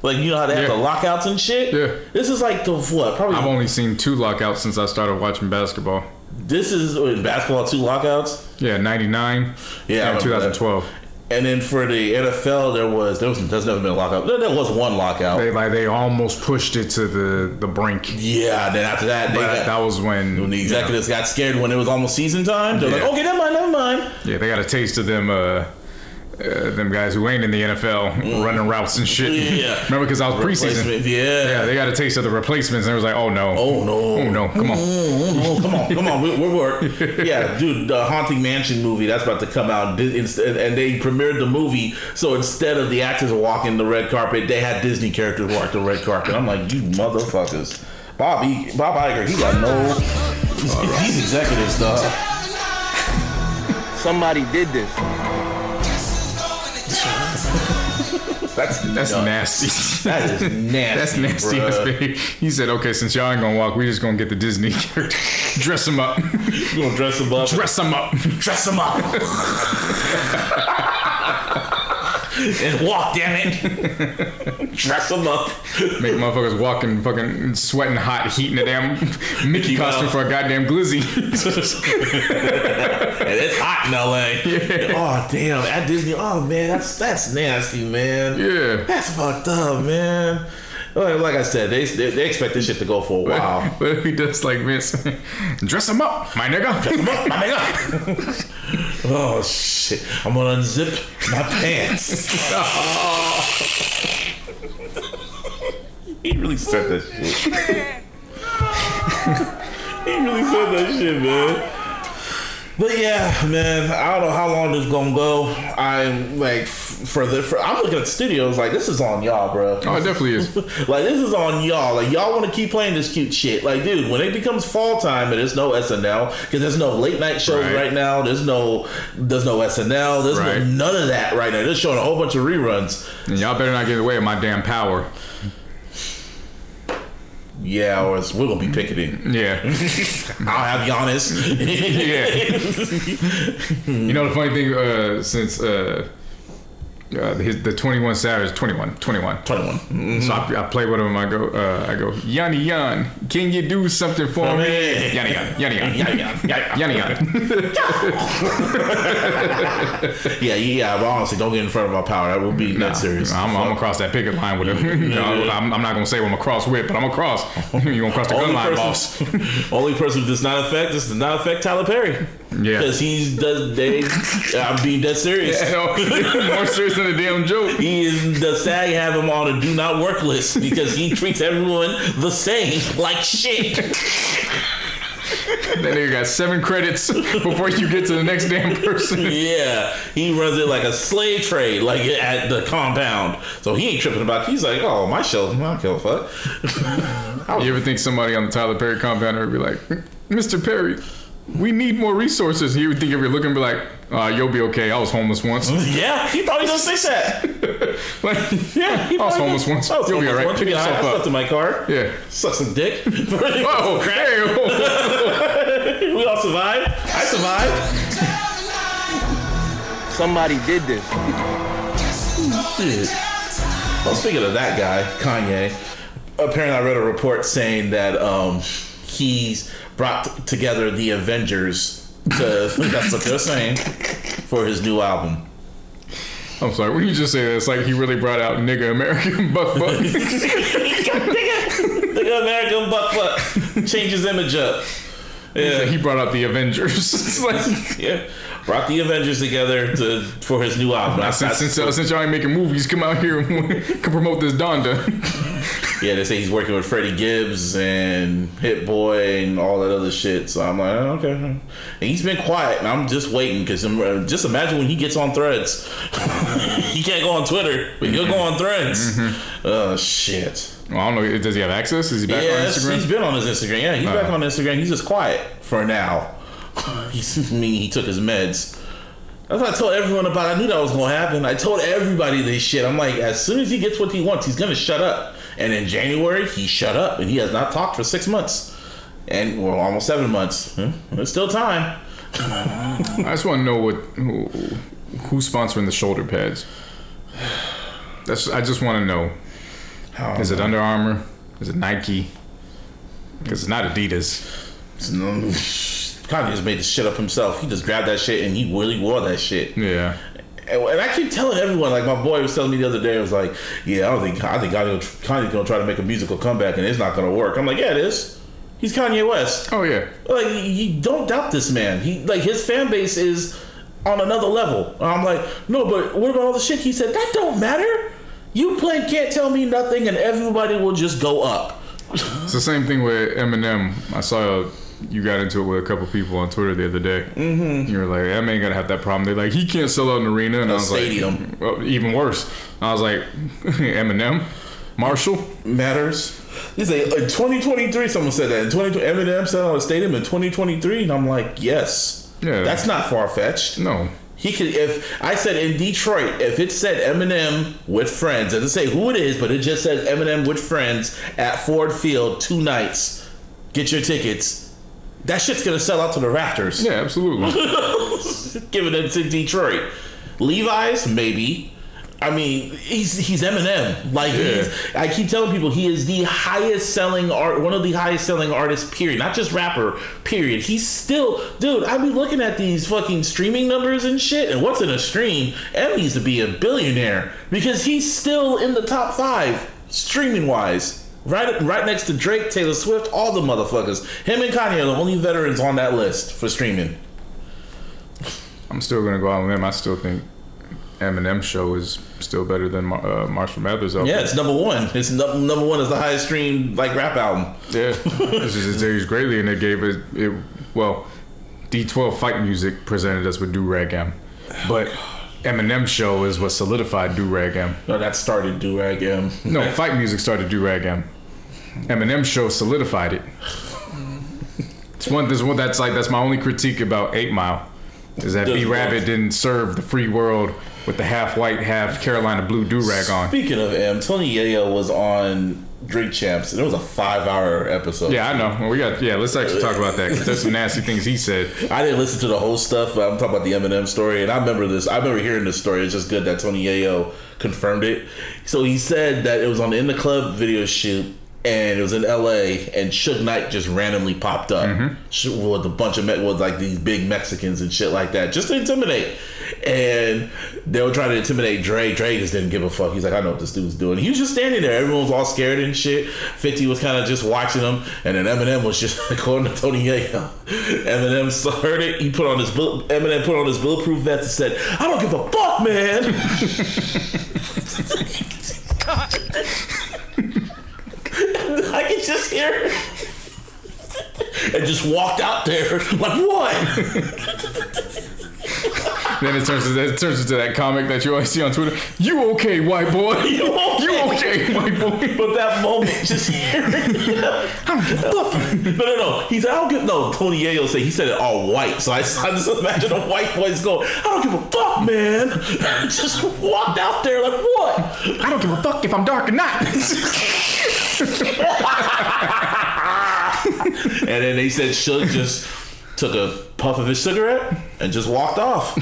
Like, you know how they have Yeah. the lockouts and shit? Yeah. This is like the what? Probably. I've only seen two lockouts since I started watching basketball. This is in basketball, two lockouts. Yeah, ninety-nine. Yeah, I and remember twenty twelve. And then for the N F L, there was there was there's never been a lockout. There, there was one lockout. They like they almost pushed it to the the brink. Yeah. Then after that, they But got, that was when, when the you know, executives got scared when it was almost season time. They're Yeah. like, okay, never mind, never mind. yeah, they got a taste of them. Uh, Uh, them guys who ain't in the N F L running routes and shit. Yeah. Remember, because I was preseason. Replacement, Yeah. Yeah, they got a taste of the replacements, and it was like, oh no, Oh no! oh no, come on. Oh, come on, come on, we, we're work. Yeah, dude, the Haunting Mansion movie that's about to come out, Di- instead- and they premiered the movie. So instead of the actors walking the red carpet, they had Disney characters walk the red carpet. I'm like, you motherfuckers. Bobby, Bob Iger, he got no. These executives, dog. Somebody did this. That's That's nuts. nasty. That is nasty. That's nasty. bruh. As big. He said, okay, since y'all ain't gonna walk, we just gonna get the Disney character. Dress him up. You gonna dress him up? Dress him up. Dress him up. And walk, damn it. Dress him up. Make motherfuckers walking, fucking sweating hot, heat in a damn Mickey costume Mouse. for a goddamn glizzy. And it's hot in L A. Oh damn! At Disney. Oh man, that's that's nasty, man. Yeah. That's fucked up, man. Like like I said, they, they they expect this shit to go for a while. But if he does like Vince, dress him up, my nigga. My nigga. Oh shit! I'm gonna unzip my pants. He really said that shit. He really said that shit, man. But yeah, man, I don't know how long this is gonna go. I'm like, f- for the, for, I'm looking at the studios like this is on y'all, bro. Oh, it definitely is. Like this is on y'all. Like y'all want to keep playing this cute shit. Like, dude, when it becomes fall time and there's no S N L because there's no late night shows Right. right now. There's no, there's no S N L. There's Right. no, none of that right now. They're showing a whole bunch of reruns. And y'all better not get away with my damn power. Yeah, or it's, we're gonna be picketing. Yeah. I'll have Giannis. Yeah. You know the funny thing, uh, since uh, uh, his, the twenty-one Savage, twenty-one, twenty-one. twenty-one. Mm-hmm. So I, I play with him. I go, uh, I go, Yanni Yan, can you do something for For me? me. Yanni Yan, Yanni Yan, Yeah, yeah, yeah. Yanni Yan. Yeah, yeah, but honestly, don't get in front of my power. That would be Nah, not serious. I'm, I'm gonna cross that picket line with him. You know, I'm, I'm not gonna say what I'm gonna cross with, but I'm gonna cross. You gonna cross the gun Only line, person, boss? only person who does not affect this does not affect Tyler Perry. Yeah. Because he's does they. I'm being dead serious. No, more serious than a damn joke. He is the SAG have him on a do not work list because he treats everyone the same like shit. That nigga got seven credits before you get to the next damn person. Yeah, he runs it like a slave trade, like at the compound. So he ain't tripping about. He's like, oh, my show, I don't give a fuck. You ever think somebody on the Tyler Perry compound would be like, Mister Perry, we need more resources? You would think if you're looking, be like, uh, you'll be okay. I was homeless once. Yeah, he probably does say that. Like, Yeah, he I was probably homeless does. once. I was You'll be homeless all right. once. Pick Yeah, I yourself slept up. in my car. Yeah. Suck some dick. Oh, hey, oh. We all survived. I survived. Somebody did this. Shit. Well, speaking of that guy, Kanye, apparently I read a report saying that um, he's brought t- together the Avengers to, that's what they're saying, for his new album. I'm sorry, when you just say that, it's like he really brought out nigga American buck buck. The American buck buck. Change his image up. Yeah. He brought out the Avengers. It's like, Yeah. Brought the Avengers together to for his new album. That's- since, that's- since, uh, since y'all ain't making movies, come out here and can promote this Donda. Yeah, they say he's working with Freddie Gibbs and Hit Boy and all that other shit. So I'm like, oh, okay. And he's been quiet, and I'm just waiting because just imagine when he gets on Threads. He can't go on Twitter, but he'll go on Threads. Mm-hmm. Oh shit. Well, I don't know. Does he have access? Is he back on Yes, Instagram? he's been on his Instagram. Yeah, he's back Uh-huh. on Instagram. He's just quiet for now. He's, I mean, he took his meds. That's what I told everyone about. I knew that was going to happen. I told everybody this shit. I'm like, as soon as he gets what he wants, he's going to shut up. And in January, he shut up. And he has not talked for six months. And, well, almost seven months. Huh? There's still time. I just want to know what who, who's sponsoring the shoulder pads. That's. I just want to know. Is it Under Armour? Is it Nike? Because it's not Adidas. Kanye just made the shit up himself. He just grabbed that shit and he really wore that shit. Yeah. And, and I keep telling everyone, like my boy was telling me the other day, it was like, yeah, I don't think I think Kanye's gonna try to make a musical comeback and it's not gonna work. I'm like, yeah, it is. He's Kanye West. Oh yeah. Like you don't doubt this man. He like his fan base is on another level. And I'm like, no, but what about all the shit he said? That don't matter. You play Can't Tell Me Nothing and everybody will just go up. It's the same thing with Eminem. I saw you got into it with a couple people on Twitter the other day. Mm-hmm. You were like, Eminem ain't gonna have that problem. They're like, he can't sell out an arena. And a I was stadium. like, well, even worse. I was like, Eminem, Marshall matters. He's like, in twenty twenty-three, someone said that. In twenty twenty, Eminem sell out a stadium in twenty twenty-three, and I'm like, yes. Yeah. That's not far fetched. No. He could, if I said in Detroit, if it said Eminem with friends, it doesn't say who it is, but it just says Eminem with friends at Ford Field two nights, get your tickets. That shit's gonna sell out to the rafters. Yeah, absolutely. Give it to Detroit. Levi's, maybe. I mean, he's he's Eminem. Like yeah. he's, I keep telling people, he is the highest selling art, one of the highest selling artists. Period. Not just rapper. Period. He's still, dude. I be looking at these fucking streaming numbers and shit. And what's in a stream? Em needs to be a billionaire because he's still in the top five streaming wise. Right, right next to Drake, Taylor Swift, all the motherfuckers. Him and Kanye are the only veterans on that list for streaming. I'm still gonna go out on them. I still think Eminem's show is still better than uh, Marshall Mathers' album. Yeah, it's number one. It's no, number one is the highest streamed like rap album. Yeah, it's just, it aged greatly, and they gave it, it. Well, D twelve Fight Music presented us with Do Rag M, but Eminem's show is what solidified Do Rag M. No, that started Do Rag M. No, Fight Music started Do Rag M. Eminem's show solidified it. It's one. There's one that's like that's my only critique about Eight Mile, is that B Rabbit didn't serve the free world with the half white, half Carolina blue do-rag on. Speaking of M, Tony Yayo was on Drink Champs, and it was a five-hour episode. Yeah, I know. Well, we got. Yeah, let's actually talk about that because there's some nasty things he said. I didn't listen to the whole stuff, but I'm talking about the Eminem story, and I remember this. I remember hearing this story. It's just good that Tony Yayo confirmed it. So he said that it was on the In the Club video shoot, and it was in L A, and Suge Knight just randomly popped up mm-hmm. with a bunch of with like these big Mexicans and shit like that, just to intimidate. And they were trying to intimidate Dre. Dre just didn't give a fuck. He's like, I know what this dude's doing. He was just standing there. Everyone was all scared and shit. fifty was kind of just watching him, and then Eminem was just according to Tony Yayo. Eminem heard it. He put on his Eminem put on his bulletproof vest and said, "I don't give a fuck, man." I can just hear it. And just walked out there like, what? Then it turns, into, it turns into that comic that you always see on Twitter. You okay, white boy? You okay, you okay white boy? But that moment, just hearing it. I don't give a fuck. No, no, no. He said, I don't give no. Tony Yayo said, he said it all white. So I, I just imagine a white boy's going, I don't give a fuck, man. Just walked out there like, what? I don't give a fuck if I'm dark or not. And then they said Suge just took a puff of his cigarette and just walked off.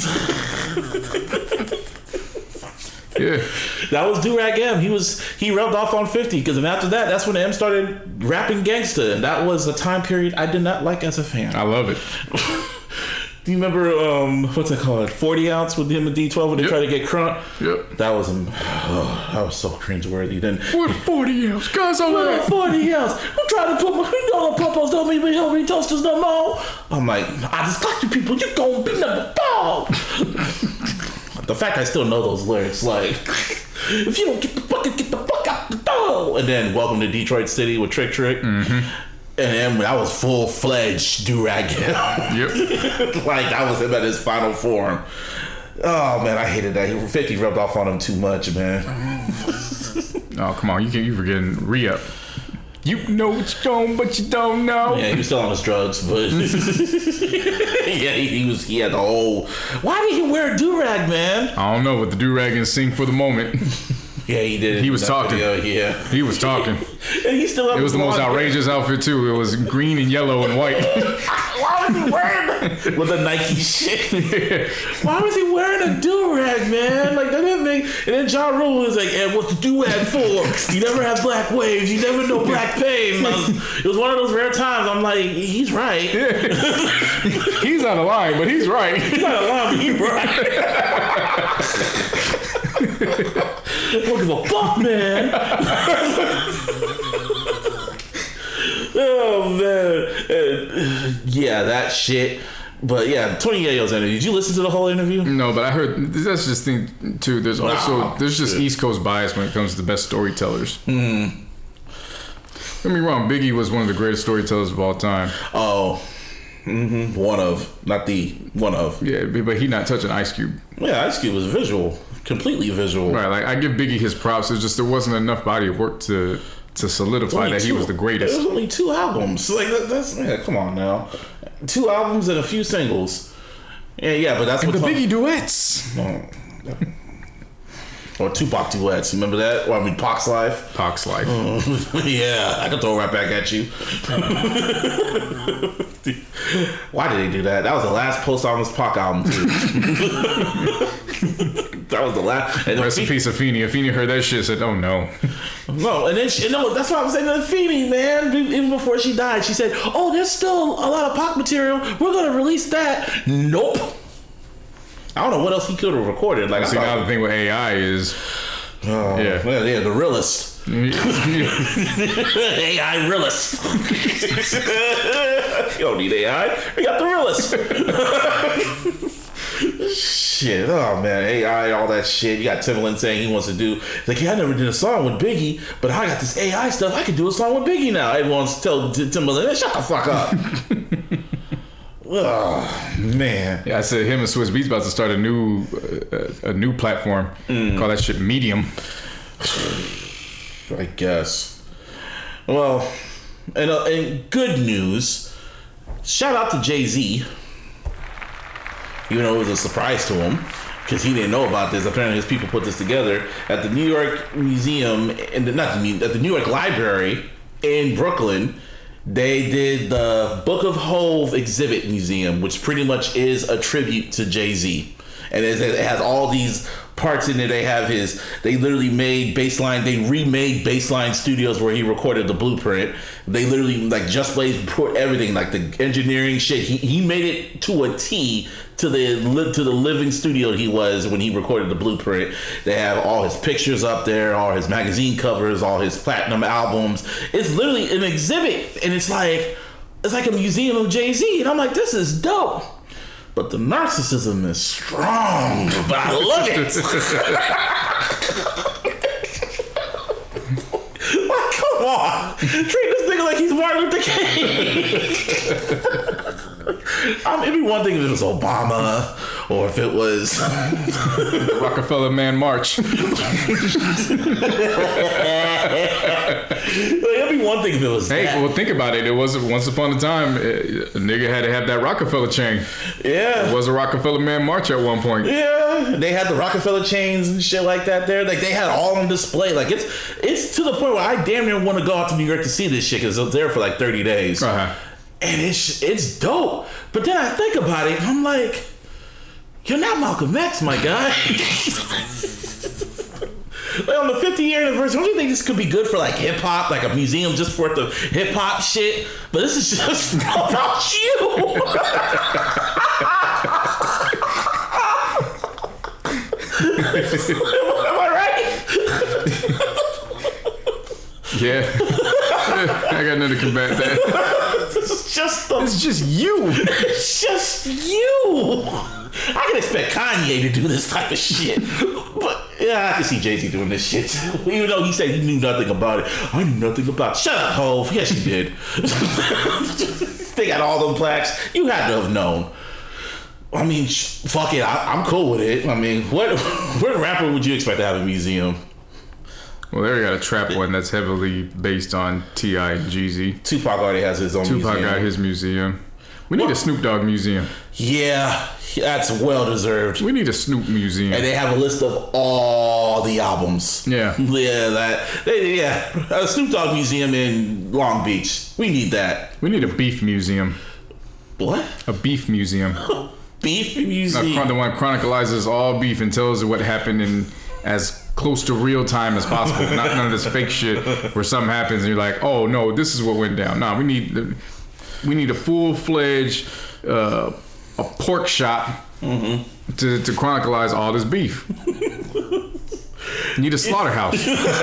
Yeah, that was Do Rag M. He was he rubbed off on fifty because after that, that's when M started rapping gangsta, and that was a time period I did not like as a fan. I love it. Do you remember um, what's it called? forty ounce with him and D twelve when they yep. tried to get crunk? Yep. That was um, oh, that was so cringeworthy. Then what forty ounce? Guys, all what forty ounce? I'm trying to put my you know the popos don't mean we help me toasters no more. I'm like, I just got you people. You gonna be number four. The fact I still know those lyrics, like, if you don't get the fuck, get the fuck out the door. And then Welcome to Detroit City with Trick Trick. Mm-hmm. And then I was full fledged Do Rag M. Yep. Like I was him at his final form. Oh man, I hated that. fifty rubbed off on him too much, man. Oh come on, you can you forgetting re-up. You know what you're doing, but you don't know. Yeah, he was still on his drugs, but yeah, he, he was. He had the whole. Why did he wear a do rag, man? I don't know, but the do rag in sync for the moment. Yeah, he did. He was talking. Video, yeah, he was talking. And he still. It was the most outrageous outfit too. It was green and yellow and white. Why was he wearing that? With the Nike shit? Yeah. Why was he wearing a do-rag, man? Like that didn't make. And then Ja Rule was like, "And what's the do-rag for? You never have black waves. You never know black pain." Was, it was one of those rare times. I'm like, he's right. Yeah. He's out of line, but he's right. He's out of line, but he's right. Don't give a fuck, man. Oh man, uh, yeah, that shit. But yeah, Tony Yayo's interview. Did you listen to the whole interview? No, but I heard that's just thing too. There's also nah, there's just shit. East Coast bias when it comes to the best storytellers. Mm. Don't get me wrong, Biggie was one of the greatest storytellers of all time. Oh. Mm-hmm. One of, not the one of. Yeah, but he not touching Ice Cube. Yeah, Ice Cube was visual, completely visual. Right, like I give Biggie his props. It's just there wasn't enough body of work to to solidify that two, he was the greatest. It was only two albums. Like that, that's yeah, come on now, two albums and a few singles. Yeah, yeah, but that's and what the Biggie duets. No. Or Tupac duets. Remember that? Or I mean, Pac's Life. Pac's Life. Uh, yeah, I can throw it right back at you. Why did they do that? That was the last posthumous Pac album too. That was the last. And Rest in peace, Afeni. Afeni heard that shit. Said, "Oh no." No, and then she, no, that's what I'm saying to Afeni, man. Even before she died, she said, "Oh, there's still a lot of Pac material. We're gonna release that." Nope. I don't know what else he could have recorded. Like, see, now the thing with A I is, oh, yeah, yeah, yeah the realist, A I realist. You don't need A I. We got the realist. Shit, oh man, A I, all that shit. You got Timbaland saying he wants to do. Like, yeah, I never did a song with Biggie, but I got this A I stuff. I can do a song with Biggie now. Everyone's tell Timbaland, shut the fuck up. Oh man! Yeah, I said him and Swiss Beats about to start a new uh, a new platform. Mm. Call that shit Medium. I guess. Well, and, uh, and good news. Shout out to Jay-Z. Even though it was a surprise to him because he didn't know about this. Apparently, his people put this together at the New York Museum and not the at the New York Library in Brooklyn. They did the Book of Hov exhibit museum, which pretty much is a tribute to Jay-Z. And it has all these parts in there. They have his, they literally made Baseline, they remade Baseline Studios where he recorded the Blueprint. They literally, like, Just Blaze put everything, like the engineering shit. He he made it to a T to the to the living studio he was when he recorded the Blueprint. They have all his pictures up there, all his magazine covers, all his platinum albums. It's literally an exhibit, and it's like it's like a museum of Jay-Z. And I'm like, this is dope. But the narcissism is strong. But I love it. Like, come on. Treat this nigga like he's Martin Luther King. I mean, it'd be one thing if it was Obama or if it was the Rockefeller Man March. It'd be one thing if it was hey, that. Well, think about it. It was once upon a time, a nigga had to have that Rockefeller chain. Yeah. It was a Rockefeller Man March at one point. Yeah. They had the Rockefeller chains and shit like that there. Like, they had all on display. Like, it's it's to the point where I damn near want to go out to New York to see this shit because it was there for like thirty days. Uh-huh. And it's it's dope. But then I think about it, and I'm like, you're not Malcolm X, my guy. Like, on the fifty year anniversary, don't you think this could be good for like hip hop, like a museum just for the hip hop shit? But this is just about you. Am I right? Yeah. I got nothing to combat that. This is just the, It's just you. It's just you. I can expect Kanye to do this type of shit. But yeah, I can see Jay-Z doing this shit. Even though he said he knew nothing about it. I knew nothing about it. Shut up, Hov. Yes, you did. They got all them plaques. You had to have known. I mean, sh- fuck it. I, I'm cool with it. I mean, what what rapper would you expect to have a museum? Well, they got a trap one that's heavily based on T I and Jeezy. Tupac already has his own Tupac museum. got his museum. We need a Snoop Dogg museum. Yeah, that's well deserved. We need a Snoop museum. And they have a list of all the albums. Yeah. Yeah, that. They, yeah, a Snoop Dogg museum in Long Beach. We need that. We need a beef museum. What? A beef museum. Beef museum? The one chronicalizes all beef and tells what happened in as close to real time as possible. Not none of this fake shit where something happens and you're like, oh no, this is what went down. Nah, we need we need a full fledged uh, a pork shop mm-hmm. to to chronicleize all this beef. You need a slaughterhouse.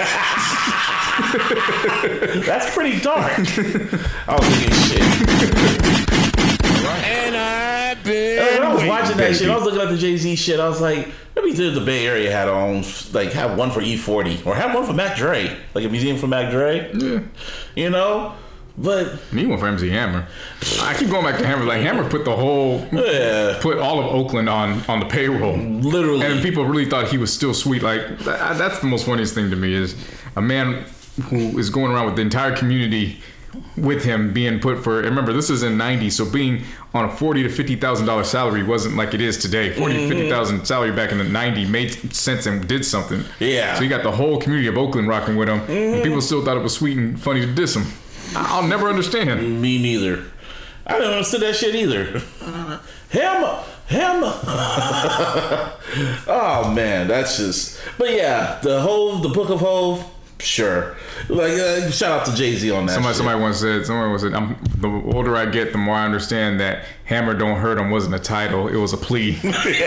That's pretty dark. I was thinking shit. And I've been when I was waiting, watching that baby. shit, I was looking at the Jay-Z shit. I was like, maybe the Bay Area had on like have one for E forty or have one for Mac Dre, like a museum for Mac Dre. Yeah. You know, but need one for M C Hammer. I keep going back to Hammer. Like Hammer put the whole, yeah. put all of Oakland on on the payroll, literally, and people really thought he was still sweet. Like that, that's the most funniest thing to me is a man who is going around with the entire community with him being put for. Remember, this is in ninety, so being on a forty to fifty thousand dollar salary wasn't like it is today. Forty mm-hmm. to fifty thousand salary back in the ninety made sense and did something. Yeah. So you got the whole community of Oakland rocking with him, mm-hmm. and people still thought it was sweet and funny to diss him. I'll never understand. Me neither. I don't understand that shit either. Hammer, hammer. Oh man, that's just. But yeah, the Hove, the Book of Hove. Sure. Like, uh, shout out to Jay-Z on that. Somebody, shit. somebody once said, somebody once said, I'm, the older I get, the more I understand that Hammer Don't Hurt Him wasn't a title, it was a plea.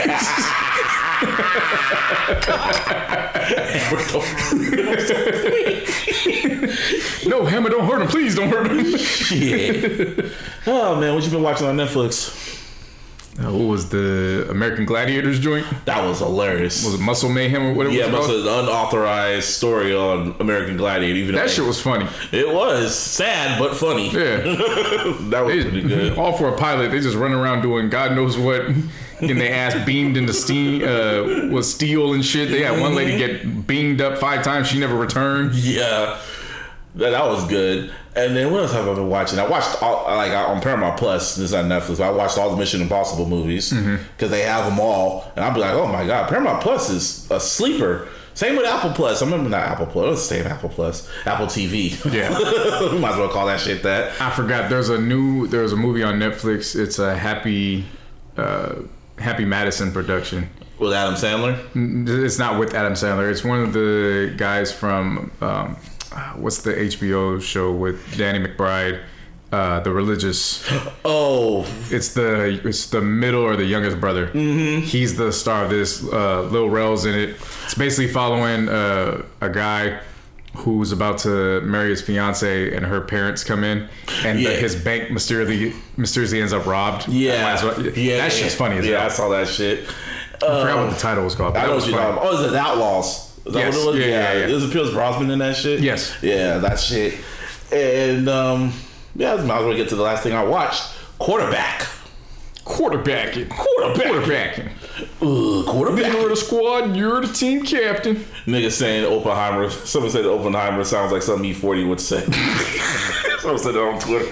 No, Hammer Don't Hurt Him, please don't hurt him. Shit. Oh man, what you been watching on Netflix? Uh, what was the American Gladiators joint? That was hilarious. Was it Muscle Mayhem or whatever? Yeah, it was Muscle, the unauthorized story on American Gladiator. Even that though shit was funny. It was sad but funny. Yeah, that was they, pretty good. All for a pilot, they just run around doing God knows what, and they ass beamed into steam, uh, was steel and shit. They had one lady get beamed up five times. She never returned. Yeah. That, that was good. And then what else have I been watching? I watched all, like on Paramount Plus. This is on Netflix. I watched all the Mission Impossible movies because mm-hmm. they have them all, and I'll be like, oh my god, Paramount Plus is a sleeper. Same with Apple Plus. I remember not Apple Plus. It was the same Apple Plus. Apple T V. Yeah, we might as well call that shit that. I forgot. There's a new. There's a movie on Netflix. It's a Happy, uh, Happy Madison production. With Adam Sandler? It's not with Adam Sandler. It's one of the guys from. Um, What's the H B O show with Danny McBride, uh, The Religious? Oh, it's the it's the middle or the youngest brother. Mm-hmm. He's the star of this. Uh, Lil Rel's in it. It's basically following uh, a guy who's about to marry his fiance, and her parents come in, and yeah. the, his bank mysteriously mysteriously ends up robbed. Yeah, well. yeah, that shit's funny as yeah, well. I saw that shit. I uh, forgot what the title was called. I know what you're talking about. Oh, is it Outlaws? Is that yes. what it was? Yeah, yeah, yeah. It was Pierce Brosnan in that shit? Yes. Yeah, that shit. And, um, yeah, I might as well get to the last thing I watched. Quarterback. Quarterbacking. Quarterbacking. Ugh, quarterbacking. Leader of the squad, you're the team captain. Nigga saying Oppenheimer. Someone said Oppenheimer sounds like something E forty would say. Someone said it on Twitter.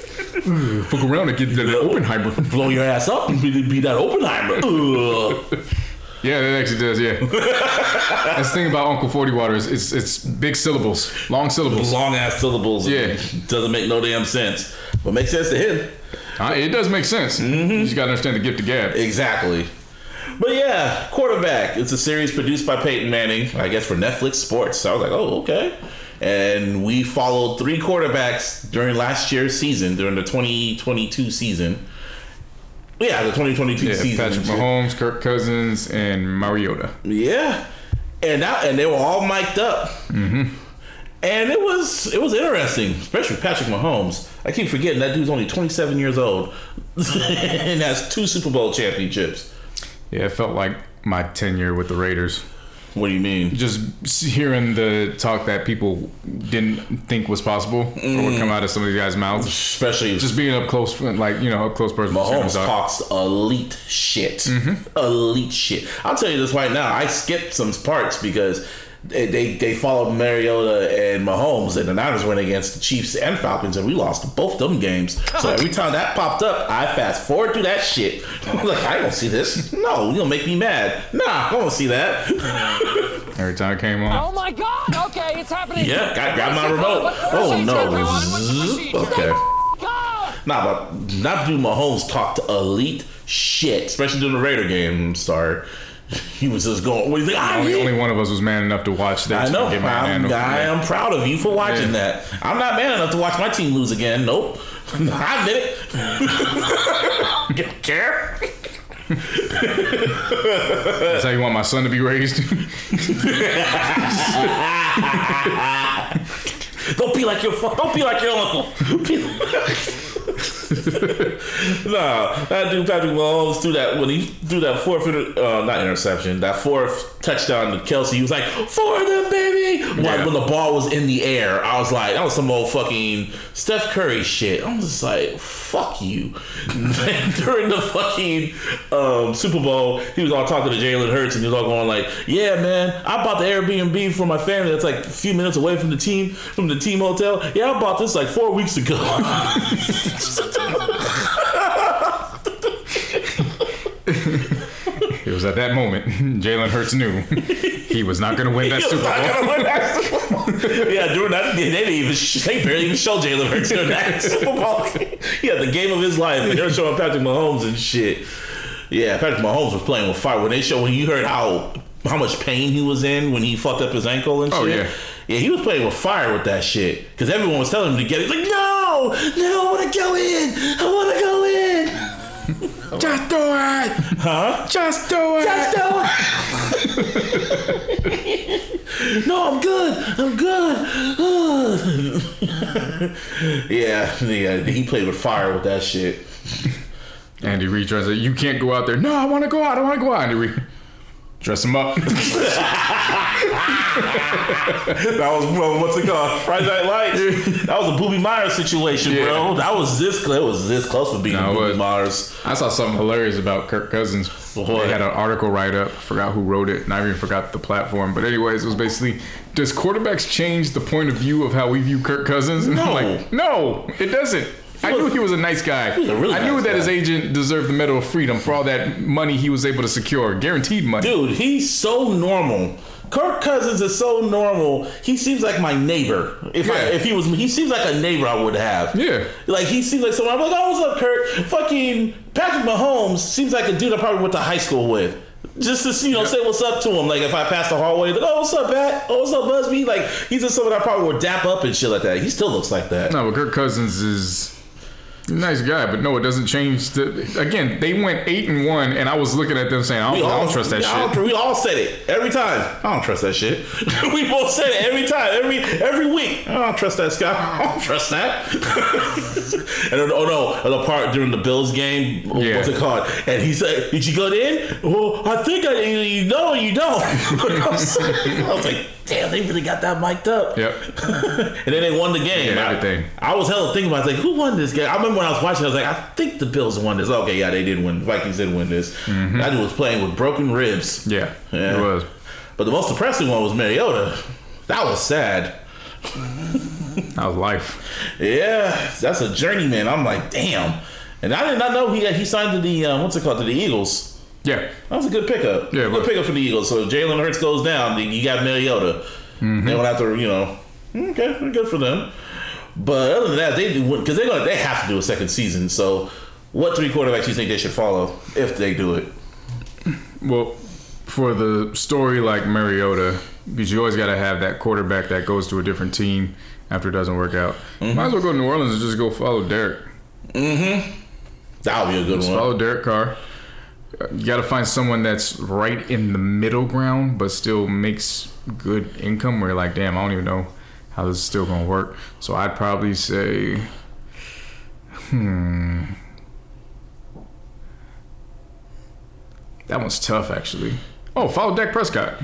Uh, fuck around and get that Oppenheimer. Blow your ass up and be, be that Oppenheimer. Ugh. Yeah, that actually does, yeah. That's the thing about Uncle forty Water is it's it's big syllables, long syllables. Long ass syllables. Yeah. Doesn't make no damn sense. But makes sense to him. Uh, it does make sense. Mm-hmm. You just gotta understand the gift of gab. Exactly. But yeah, Quarterback. It's a series produced by Peyton Manning, I guess for Netflix Sports. So I was like, oh, okay. And we followed three quarterbacks during last year's season, during the twenty twenty-two season. Yeah, the twenty twenty-two yeah, season. Patrick Mahomes, Kirk Cousins, and Mariota. Yeah, and that, and they were all mic'd up. Mm-hmm. And it was it was interesting, especially Patrick Mahomes. I keep forgetting that dude's only twenty-seven years old and has two Super Bowl championships. Yeah, it felt like my tenure with the Raiders. What do you mean? Just hearing the talk that people didn't think was possible mm. or would come out of some of these guys' mouths. Especially just being up close, like, you know, up close person. Mahomes talks elite shit. Mm-hmm. Elite shit. I'll tell you this right now. I skipped some parts because they, they they followed Mariota and Mahomes, and the Niners went against the Chiefs and Falcons, and we lost both them games. So every time that popped up, I fast forward through that shit. I was like, I don't see this. No, you're gonna make me mad. Nah, I don't see that. Every time it came on. Oh my God! Okay, it's happening. Yeah, got, got my remote. Oh no. Zzz. Okay. Go! Nah, but not do Mahomes talk to elite shit, especially during the Raider game. I'm sorry. He was just going. What do you think? I Only, only one of us was man enough to watch that. I know. Get my I'm, hand I am proud of you for watching Yeah. that. I'm not man enough to watch my team lose again. Nope. I admit it. Care? That's how you want my son to be raised. Don't be like your fu- don't be like your uncle. Nah, that dude Patrick Mahomes threw that when he threw that fourth inter- uh, not interception, that fourth touchdown to Kelsey. He was like, "For them, baby!" Like Yeah. when the ball was in the air, I was like, "That was some old fucking Steph Curry shit." I'm just like, "Fuck you!" During the fucking um, Super Bowl, he was all talking to Jalen Hurts, and he was all going like, "Yeah, man, I bought the Airbnb for my family that's like a few minutes away from the team from the team hotel. Yeah, I bought this like four weeks ago." It was at that moment Jalen Hurts knew he was not going to win that Super Bowl. Yeah, during that, they didn't even they barely even show Jalen Hurts during that Super Bowl. Yeah, the game of his life, and they're showing Patrick Mahomes and shit. Yeah, Patrick Mahomes was playing with fire when they show when you heard how how much pain he was in when he fucked up his ankle and shit. Oh, yeah. Yeah, he was playing with fire with that shit because everyone was telling him to get it. He's like, no, no, I want to go in. I want to go in. Just do it! Huh? Just do it! Just do it. No, I'm good. I'm good. yeah, yeah. He played with fire with that shit. Andy Reid tries to, you can't go out there. No, I want to go out. I want to go out. Andy Reid, dress him up. That was bro, what's it called? Friday Night Lights. That was a Booby Myers situation, Yeah. bro. That was this. It was this close to being No, it Booby was. Myers. I saw something hilarious about Kirk Cousins. What? They had an article write up. Forgot who wrote it, and I even forgot the platform. But anyways, it was basically, does quarterbacks change the point of view of how we view Kirk Cousins? And I'm No. like, no, it doesn't. I knew he was a nice guy. was a really I knew nice that guy. his agent deserved the Medal of Freedom for all that money he was able to secure, guaranteed money. Dude, he's so normal. Kirk Cousins is so normal. He seems like my neighbor. If I, Yeah. if he was, he seems like a neighbor I would have. Yeah. Like he seems like someone. I'm like, oh, what's up, Kirk? Fucking Patrick Mahomes seems like a dude I probably went to high school with. Just to you know, Yeah. say what's up to him. Like if I pass the hallway, like, oh, what's up, Pat? Oh, what's up, Busby? Like he's just someone I probably would dap up and shit like that. He still looks like that. No, but Kirk Cousins is a nice guy, but no, it doesn't change. The, again, they went eight and one, and I was looking at them saying, I don't, I don't trust that I shit. don't- we all said it every time. I don't trust that shit. We both said it every time, every every week. I don't trust that Scott. I don't trust that. And then, oh no, the part during the Bills game, Yeah. what's it called? And he said, "Did you go in?" Well, I think I. You know, you don't. I was like, damn, they really got that mic'd up. Yep. And then they won the game. Yeah, I- everything. I, was hella thinking about it. I was like, who won this game? I remember when I was watching, I was like, I think the Bills won this. Okay, yeah, they did win. Vikings did win this. That dude was playing with broken ribs. Yeah, Yeah. it was. But the most depressing one was Mariota. That was sad. That was life. Yeah, that's a journeyman. I'm like, damn. And I did not know he he signed to the uh, what's it called to the Eagles. Yeah. That was a good pickup. Yeah, it good was. pickup for the Eagles. So if Jalen Hurts goes down, then you got Mariota. Mm-hmm. They won't have to, you know. Okay, good for them. But other than that, they do because they're gonna they have to do a second season. So, what three quarterbacks do you think they should follow if they do it? Well, for the story like Mariota, because you always got to have that quarterback that goes to a different team after it doesn't work out. Mm-hmm. Might as well go to New Orleans and just go follow Derek. That would be a good Just one. follow Derek Carr. Uh, You got to find someone that's right in the middle ground, but still makes good income. Where you're like, damn, I don't even know how this is still gonna work. So I'd probably say, hmm, that one's tough actually. Oh, follow Dak Prescott.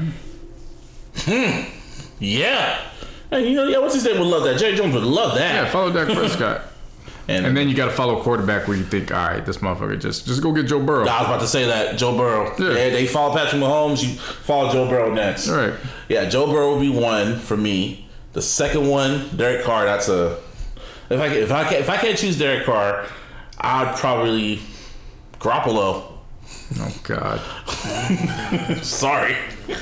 Yeah. Hey, you know, yeah, what's his name would love that? Jerry Jones would love that. Yeah, follow Dak Prescott. And, And then you got to follow quarterback where you think, all right, this motherfucker just just go get Joe Burrow. I was about to say that Joe Burrow. Yeah. They, they follow Patrick Mahomes. You follow Joe Burrow next. All right. Yeah, Joe Burrow would be one for me. The second one, Derek Carr. That's a. If I if I can't, if I can't choose Derek Carr, I'd probably Garoppolo. Oh God. Sorry.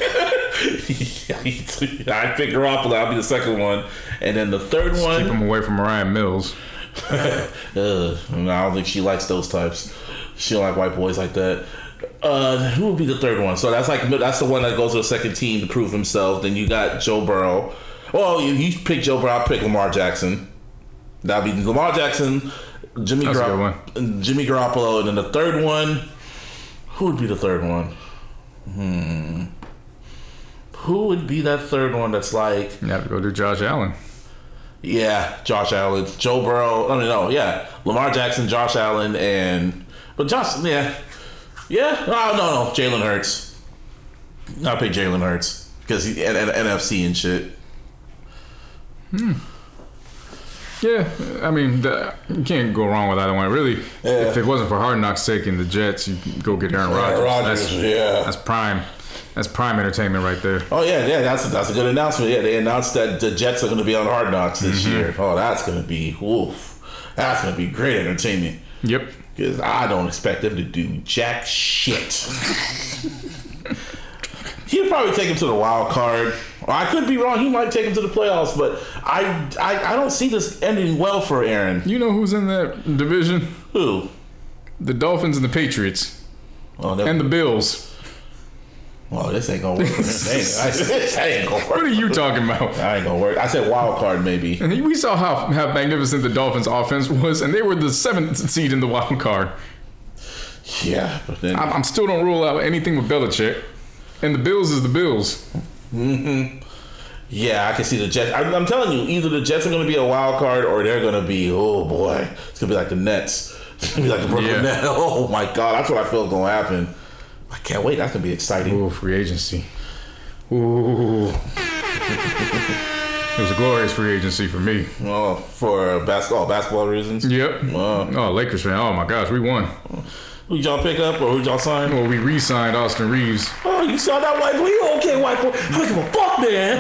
I pick Garoppolo. I'll be the second one, and then the third Keep one. him away from Mariah Mills. uh, I don't think she likes those types. She don't like white boys like that. Uh, who would be the third one? So that's like that's the one that goes to the second team to prove himself. Then you got Joe Burrow. Well, you, you pick Joe Burrow. I'll pick Lamar Jackson. That'd be Lamar Jackson, Jimmy That's a good Gar- Jimmy Garoppolo, and then the third one. Who would be the third one? Hmm. Who would be that third one? That's like You have to go do Josh Allen. yeah, Josh Allen, Joe Burrow. I mean, no, yeah, Lamar Jackson, Josh Allen, and but Josh, yeah, yeah. No, no, no, Jalen Hurts. I'll pick Jalen Hurts because he and, and N F C and shit. Hmm. Yeah, I mean, the, you can't go wrong with either one. Really, Yeah. if it wasn't for Hard Knocks taking the Jets, you go get Aaron Rodgers. Rodgers, that's, yeah. That's prime. That's prime entertainment right there. Oh yeah, yeah, that's a, that's a good announcement. Yeah, they announced that the Jets are going to be on Hard Knocks this Mm-hmm. year. Oh, that's going to be oof. That's going to be great entertainment. Yep. Because I don't expect them to do jack shit. He'll probably take him to the wild card. Or I could be wrong. He might take him to the playoffs, but I, I I don't see this ending well for Aaron. You know who's in that division? Who? The Dolphins and the Patriots. Oh, that, And the Bills. well, this ain't gonna work for him. That ain't, I, that ain't gonna work. What are you talking about? That ain't gonna work. I said wild card maybe. And we saw how, how magnificent the Dolphins offense was, and they were the seventh seed in the wild card. Yeah, but then I, I still don't rule out anything with Belichick. And the Bills is the Bills. Mm-hmm. Yeah, I can see the Jets. I'm, I'm telling you, either the Jets are going to be a wild card or they're going to be, oh boy, it's going to be like the Nets. It's going to be like the Brooklyn Yeah. Nets. Oh my God, that's what I feel is going to happen. I can't wait. That's going to be exciting. Ooh, free agency. Ooh. It was a glorious free agency for me. Oh, for basketball, basketball reasons. Yep. Wow. Oh, Lakers fan. Oh my gosh, we won. Who y'all pick up or who y'all sign? Well, we re-signed Austin Reeves. Oh, you saw that white boy? You okay, white boy? I don't give a fuck, man.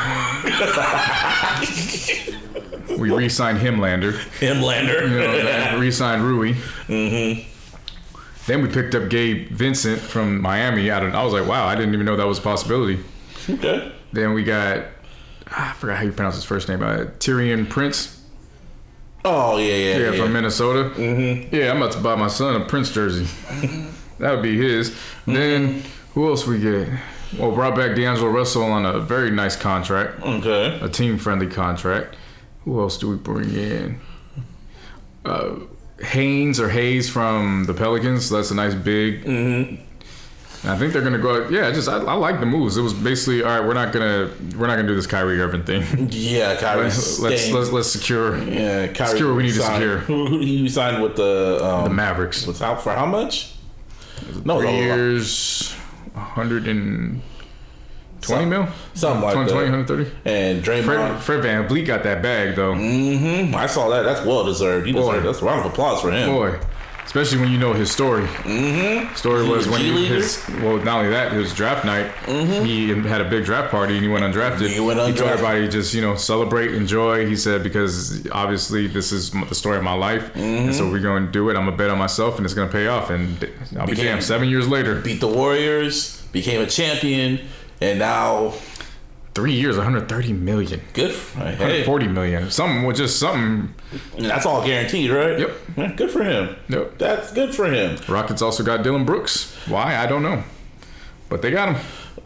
Yeah. We re-signed Himlander. Himlander. You know, that, re-signed Rui. Mm-hmm. Then we picked up Gabe Vincent from Miami. I, don't, I was like, wow, I didn't even know that was a possibility. Okay. Then we got, I forgot how you pronounce his first name, uh, Tyrion Prince. Oh, yeah, yeah, Yeah, yeah. from Minnesota. Mm-hmm. Yeah, I'm about to buy my son a Prince jersey. That would be his. Mm-hmm. Then who else we get? Well, brought back D'Angelo Russell on a very nice contract, Okay. a team-friendly contract. Who else do we bring in? Uh, Haynes or Hayes from the Pelicans. So that's a nice big. Mm-hmm. I think they're gonna go. Yeah, just I, I like the moves. It was basically all right. We're not gonna we're not gonna do this Kyrie Irving thing. Yeah, Kyrie. let's, let's let's let's secure Yeah, Kyrie. secure what we need to signed, secure. Who, who he signed with the um, The Mavericks. Was out for how much? No, Three no, years, one hundred twenty mil, something like twenty, that. twenty, one thirty. And Draymond. Fred, Fred Van Vliet got that bag though. Mm-hmm. I saw that. That's well deserved. He Boy. deserved. That's a round of applause for him. Boy, especially when you know his story. Mm-hmm. Story He was was when G he, leader? his well, not only that, his draft night. Mm-hmm. He had a big draft party and he went undrafted. He went He told undrafted. everybody just you know celebrate, enjoy. He said because obviously this is m- the story of my life, Mm-hmm. and so we're going to do it. I'm gonna bet on myself, and it's gonna pay off. And I'll be Became- damned. Seven years later, Beat the Warriors, became a champion, and now three years, one hundred thirty million. good. For, one hey, hundred forty million. Something with just something. that's all guaranteed, right? Yep. Yeah, good for him. Yep. That's good for him. Rockets also got Dylan Brooks. Why? I don't know. But they got him.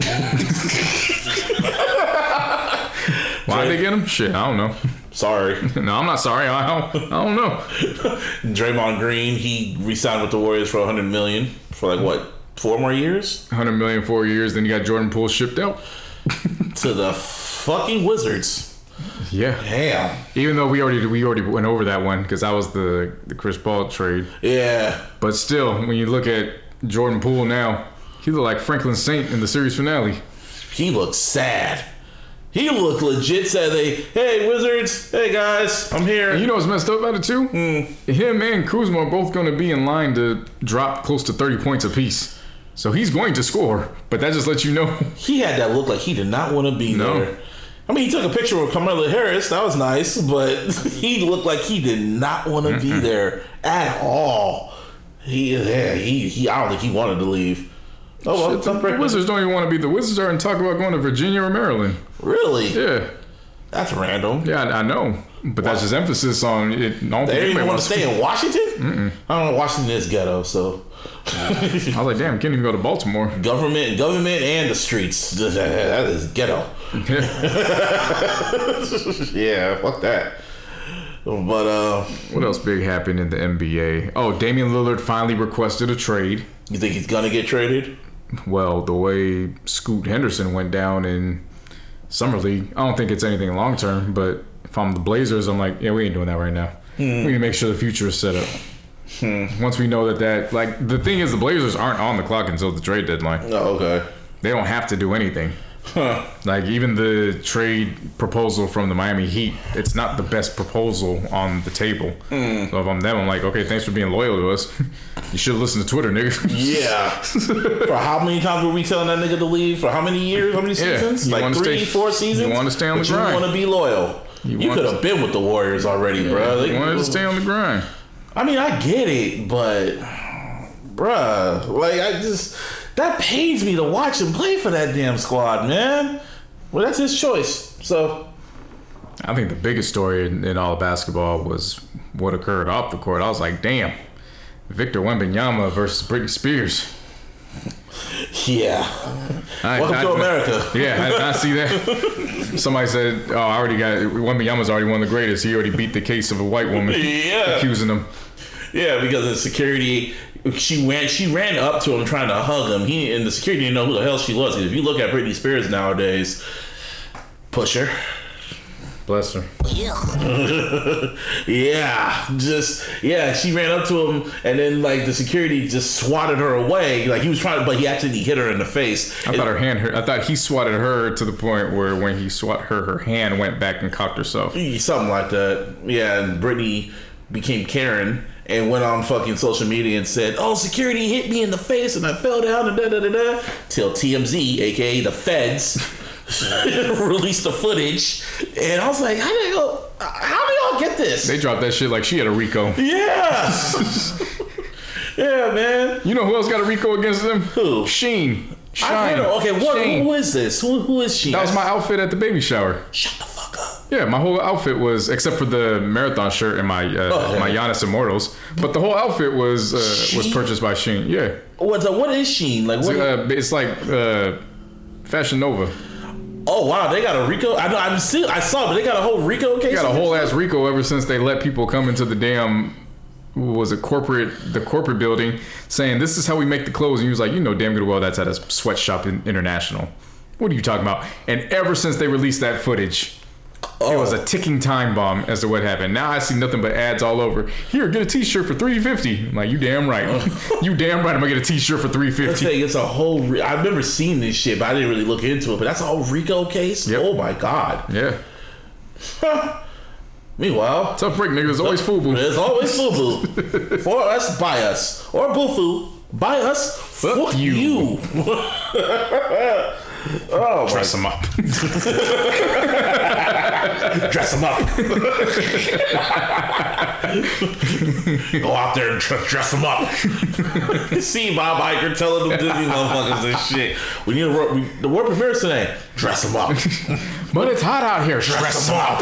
Why they get him? Shit, I don't know. Sorry. No, I'm not sorry. I don't, I don't know. Draymond Green, he re-signed with the Warriors for one hundred million dollars for like what, four more years? one hundred million four years. Then you got Jordan Poole shipped out. To the fucking Wizards. Yeah. Damn. Even though we already we already went over that one because that was the the Chris Paul trade. Yeah. But still, when you look at Jordan Poole now, he looked like Franklin Saint in the series finale. He looks sad. He looked legit. Said they, hey Wizards, hey guys, I'm here. And you know what's messed up about it too? Mm. Him and Kuzma are both going to be in line to drop close to thirty points apiece. So he's going to score, but that just lets you know. He had that look like he did not want to be No. there. I mean, he took a picture with Kamala Harris. That was nice, but he looked like he did not want to Mm-mm. be there at all. He, yeah, he, he, I don't think he wanted to leave. Oh, well, Shit, the Wizards don't even want to be the Wizards are and talk about going to Virginia or Maryland. Really? Yeah. That's random. Yeah, I, I know. But wow. That's just emphasis on it. I don't they didn't even want to stay in Washington? Mm-mm. I don't know. Washington is ghetto, so. I was like, damn, can't even go to Baltimore. Government, government and the streets. That is ghetto. Yeah, fuck that. But, uh. what else big happened in the N B A? Oh, Damian Lillard finally requested a trade. You think he's gonna get traded? Well, the way Scoot Henderson went down in Summer League, I don't think it's anything long term, but if I'm the Blazers, I'm like, yeah, we ain't doing that right now. Hmm. We need to make sure the future is set up. Hmm. Once we know that that, like, the thing is, the Blazers aren't on the clock until the trade deadline. Oh, okay. They don't have to do anything. Huh. Like, even the trade proposal from the Miami Heat, it's not the best proposal on the table. Mm. So if I'm them, I'm like, okay, thanks for being loyal to us. You should have listened to Twitter, nigga. Yeah. For how many times were we telling that nigga to leave? For how many years? How many seasons? Yeah. Like three, stay, four seasons? You want to stay on but the grind. You want to be loyal. You, you could have been with the Warriors already, yeah, bro. You wanted to stay on the grind. I mean, I get it, but, bruh, like, I just... That pains me to watch him play for that damn squad, man. Well, that's his choice. So, I think the biggest story in, in all of basketball was what occurred off the court. I was like, damn, Victor Wembanyama versus Britney Spears. Yeah. I, Welcome I, to I, America. Yeah, I did not see that. Somebody said, oh, I already got Wembanyama's already one of the greatest. He already beat the case of a white woman. Yeah. Accusing him. Yeah, because the security, she went, she ran up to him trying to hug him. He and the security didn't know who the hell she was. If you look at Britney Spears nowadays, push her. Bless her. Yeah, just yeah. She ran up to him, and then like the security just swatted her away. Like he was trying, but he actually hit her in the face. I and, thought her hand hurt. I thought he swatted her to the point where when he swat her, her hand went back and cocked herself. Something like that. Yeah, and Britney became Karen and went on fucking social media and said, "Oh, security hit me in the face and I fell down and da da da da." Till T M Z, aka the Feds, released the footage, and I was like, "How did y'all? How did y'all get this?" They dropped that shit like she had a RICO. Yeah, yeah, man. You know who else got a RICO against them? Who? Sheen. Shine. Okay, what? Sheen. Who is this? Who? Who is she? That was my outfit at the baby shower. Shut the fuck up. Yeah, my whole outfit was, except for the marathon shirt and my uh, oh, yeah. my Giannis Immortals, but the whole outfit was uh, was purchased by Sheen. Yeah. What's a, what is Sheen? Like what? It's, uh, it's like uh, Fashion Nova. Oh wow, they got a RICO. I know. I'm still. I saw, but they got a whole RICO case. They got a whole ass RICO ever since they let people come into the damn. Was a corporate the corporate building saying this is how we make the clothes, and he was like, you know damn good well that's at a sweatshop in International. What are you talking about? And ever since they released that footage, oh. it was a ticking time bomb as to what happened. Now I see nothing but ads all over. Here, get a T-shirt for three fifty. I'm like, you damn right. You damn right. I'm gonna get a T-shirt for three fifty. Say, it's a whole. Re- I've never seen this shit, but I didn't really look into it. But that's a whole RICO case. Yep. Oh my god. Yeah. Meanwhile, tough break, nigga. There's always FUBU. There's always FUBU. For us, by us. Or BooFu. By us, fuck, fuck you. you. Oh, dress him up. Dress him up. Go out there and dress, dress him up. See Bob Iger telling them Disney motherfuckers this shit. We need a word, we, the word premieres today. Dress him up. But it's hot out here. Dress, dress him up.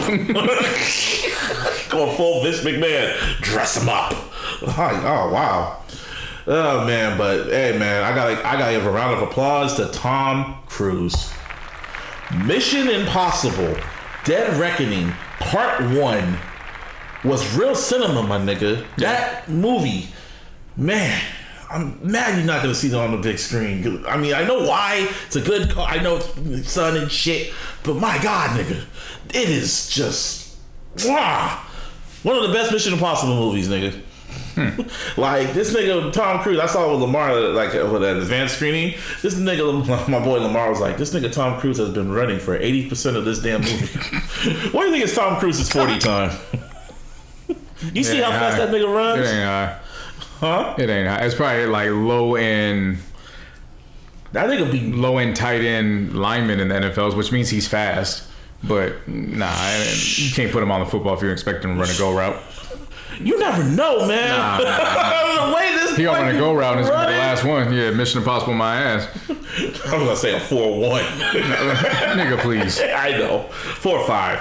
Going full Vince McMahon. Dress him up. Oh wow. Oh man, but hey man, I gotta I gotta give a round of applause to Tom Cruise. Mission Impossible: Dead Reckoning Part One was real cinema, my nigga. That movie, man, I'm mad you're not gonna see that on the big screen. I mean, I know why. It's a good car. I know it's sun and shit, but my God, nigga, it is just wow, one of the best Mission Impossible movies, nigga. Hmm. Like this nigga Tom Cruise, I saw with Lamar like with that advanced screening. This nigga, my boy Lamar was like, this nigga Tom Cruise has been running for eighty percent of this damn movie. What do you think is Tom Cruise's forty time? You see how fast high. that nigga runs? It ain't high. Huh? It ain't high. It's probably like low end, That nigga be low end tight end lineman in the N F L, which means he's fast. But nah, you can't put him on the football if you're expecting him to run a go route. You never know, man. Nah, nah, nah. The way this He boy on a be go route and it's gonna be the running. last one. Yeah, Mission Impossible, my ass. I was gonna say a four one. Nigga, please. I know, four five.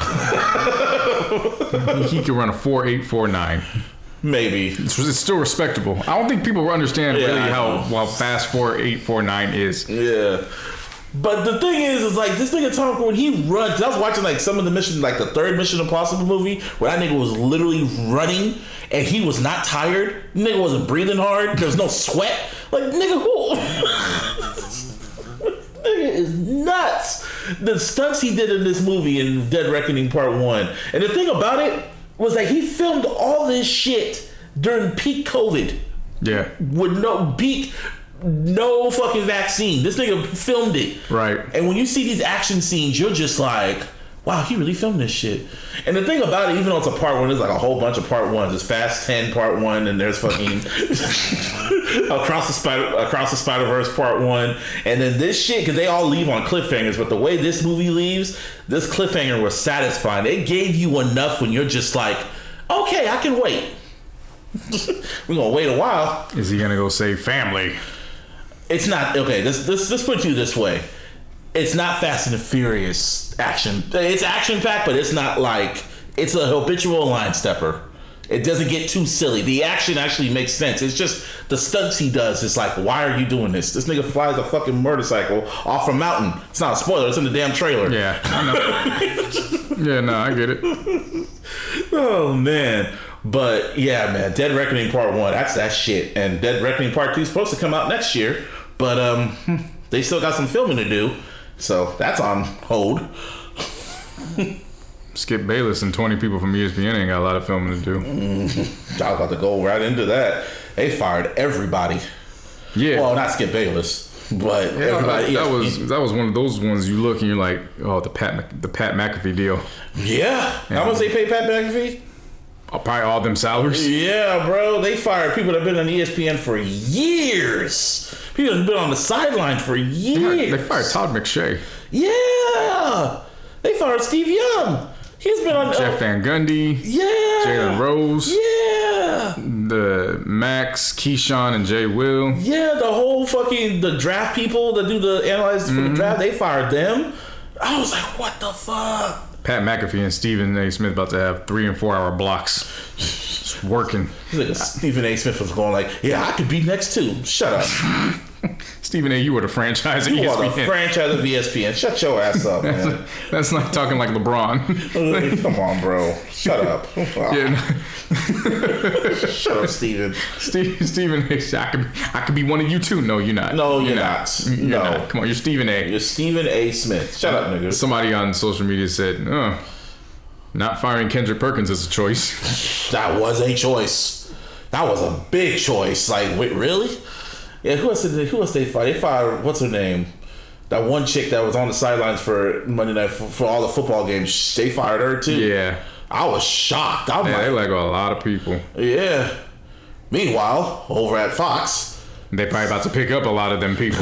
He can run a four eight, four nine. Maybe. It's, it's still respectable. I don't think people understand Yeah, really I how, know. how fast four eight, four nine is. Yeah. But the thing is, is like this nigga Tom Cruise, when he runs, I was watching like some of the mission, like the third Mission Impossible movie, where that nigga was literally running and he was not tired. Nigga wasn't breathing hard. There was no sweat. Like nigga, who? Nigga is nuts. The stunts he did in this movie in Dead Reckoning Part One, and the thing about it was like he filmed all this shit during peak COVID Yeah. with no peak. No fucking vaccine. This nigga filmed it. Right. And when you see these action scenes, you're just like, wow, he really filmed this shit. And the thing about it, even though it's a part one, there's like a whole bunch of part ones. There's Fast ten part one, and there's fucking Across the Spider Across the Spider-Verse part one. And then this shit, because they all leave on cliffhangers, but the way this movie leaves, this cliffhanger was satisfying. It gave you enough when you're just like, okay, I can wait. We're gonna wait a while. Is he gonna go save family? It's not okay. This this this puts you this way. It's not Fast and the Furious action. It's action packed, but it's not like it's a habitual line stepper. It doesn't get too silly. The action actually makes sense. It's just the stunts he does. It's like, why are you doing this? This nigga flies a fucking motorcycle off a mountain. It's not a spoiler. It's in the damn trailer. Yeah, I know. Yeah, no, I get it. Oh man. But yeah, man, Dead Reckoning Part One, that's that shit. And Dead Reckoning Part Two is supposed to come out next year, but um, they still got some filming to do, so that's on hold. Skip Bayless and twenty people from E S P N ain't got a lot of filming to do. Mm-hmm. I was about to go right into that. They fired everybody. Yeah. Well, not Skip Bayless, but Yeah, everybody. that, that yeah. was that was one of those ones you look and you're like, oh, the Pat Mc- the Pat McAfee deal. Yeah. How much they pay Pat McAfee? Oh, probably all them salaries. Yeah, bro. They fired people that have been on E S P N for years. People that have been on the sideline for years. They fired Todd McShay, Yeah. They fired Steve Young. He's been on Jeff Van Gundy, Yeah. Jalen Rose, Yeah. the Max, Keyshawn, and Jay Will. Yeah, the whole fucking the draft people that do the analysis for Mm-hmm. the draft, they fired them. I was like, what the fuck? Pat McAfee and Stephen A. Smith about to have three and four hour blocks. Just working. Like Stephen A. Smith was going like, yeah, I could be next too. Shut up. Stephen A., you were the franchise at You E S are P the N. franchise of E S P N. Shut your ass up, man. That's not talking like LeBron. Come on, bro. Shut up. Yeah, Shut up, Stephen. Steve, Stephen A. I could, I could be one of you too. No, you're not. No, you're not. You're No. not. Come on, you're Stephen A. You're Stephen A. Smith. Shut up, nigga. Somebody on social media said, oh, not firing Kendrick Perkins is a choice. That was a choice. That was a big choice. Like, wait, really? Yeah, who else did they, who else they fired? They fired, what's her name? That one chick that was on the sidelines for Monday night for, for all the football games. They fired her too. Yeah. I was shocked. I'm Yeah, they like, let go a lot of people. yeah. Meanwhile, over at Fox, They probably about to pick up a lot of them people.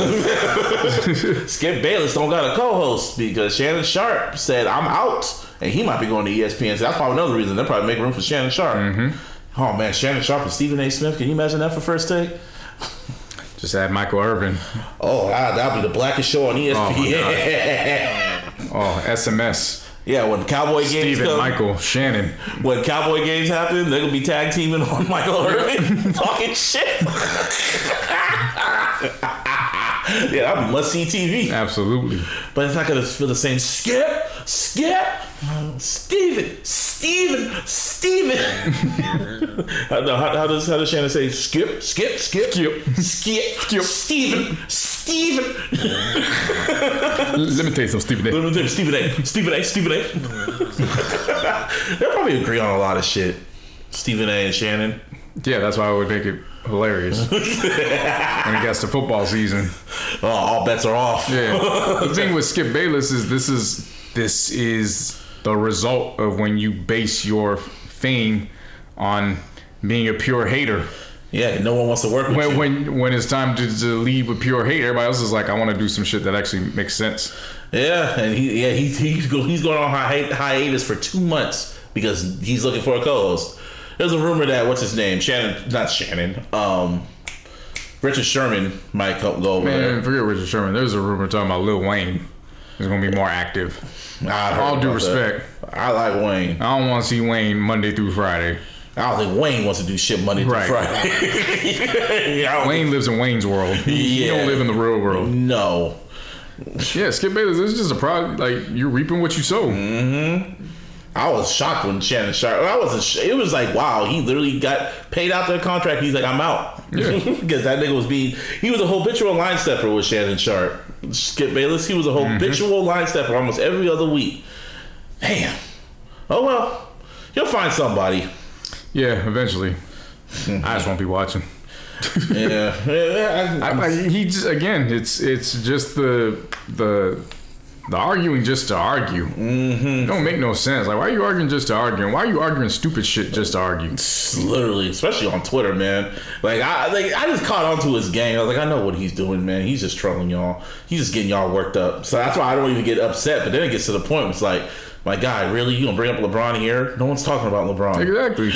Skip Bayless don't got a co-host because Shannon Sharp said I'm out, and he might be going to E S P N. So that's probably another reason they'll probably make room for Shannon Sharp. Mm-hmm. Oh man, Shannon Sharp and Stephen A. Smith. Can you imagine that for First Take? Just add Michael Irvin. Oh, that that'll be the blackest show on E S P N. Oh, S M S. Yeah, when Cowboy games Stephen, come, Michael, Shannon. when Cowboy games happen, they're gonna be tag teaming on Michael Irvin talking shit. Yeah, that'd be must see T V. Absolutely. But it's not gonna feel the same. Skip, Skip, Steven, Steven, Steven. how, how, how does how does Shannon say Skip, Skip, Skip, Skip. Skip, Skip, Steven, Steven. Let me tell you something, Stephen A. Stephen A. Stephen A. Stephen A. They'll probably agree on a lot of shit. Stephen A. and Shannon. Yeah, that's why I would make it hilarious when it gets to football season. Oh, all bets are off. Yeah. The thing with Skip Bayless is this is this is the result of when you base your fame on being a pure hater. Yeah, no one wants to work with when, you. When when it's time to, to lead with pure hate, everybody else is like, I want to do some shit that actually makes sense. Yeah, and he yeah he, he's go, he's going on hi- hiatus for two months because he's looking for a co-host. There's a rumor that what's his name Shannon, not Shannon, um, Richard Sherman might go over Man, there. forget Richard Sherman. There's a rumor talking about Lil Wayne is going to be more active. I heard All due about respect. that. I like Wayne. I don't want to see Wayne Monday through Friday. I don't think Wayne wants to do shit Monday through Right. Friday. Yeah, Wayne lives in Wayne's world. He Yeah. don't live in the real world. No. Yeah, Skip Bayless, this is just a product. Like, you're reaping what you sow. I was shocked when Shannon Sharp. I wasn't. Sh- it was like, wow, he literally got paid out their contract. He's like, I'm out. Yeah. Because that nigga was being. He was a habitual line stepper with Shannon Sharp. Skip Bayless. He was a habitual Mm-hmm. line stepper almost every other week. Damn. Oh well, he'll find somebody. Yeah, eventually. I just won't be watching. Yeah. yeah I, I, I, he just, again, it's it's just the the the arguing just to argue. Mm-hmm. Don't make no sense. Like, why are you arguing just to argue? Why are you arguing stupid shit just to argue? Literally, especially on Twitter, man. Like I, like I just caught on to his game. I was like, I know what he's doing, man. He's just trolling y'all. He's just getting y'all worked up. So that's why I don't even get upset. But then it gets to the point where it's like, my guy, really, you gonna bring up LeBron here? No one's talking about LeBron. Exactly.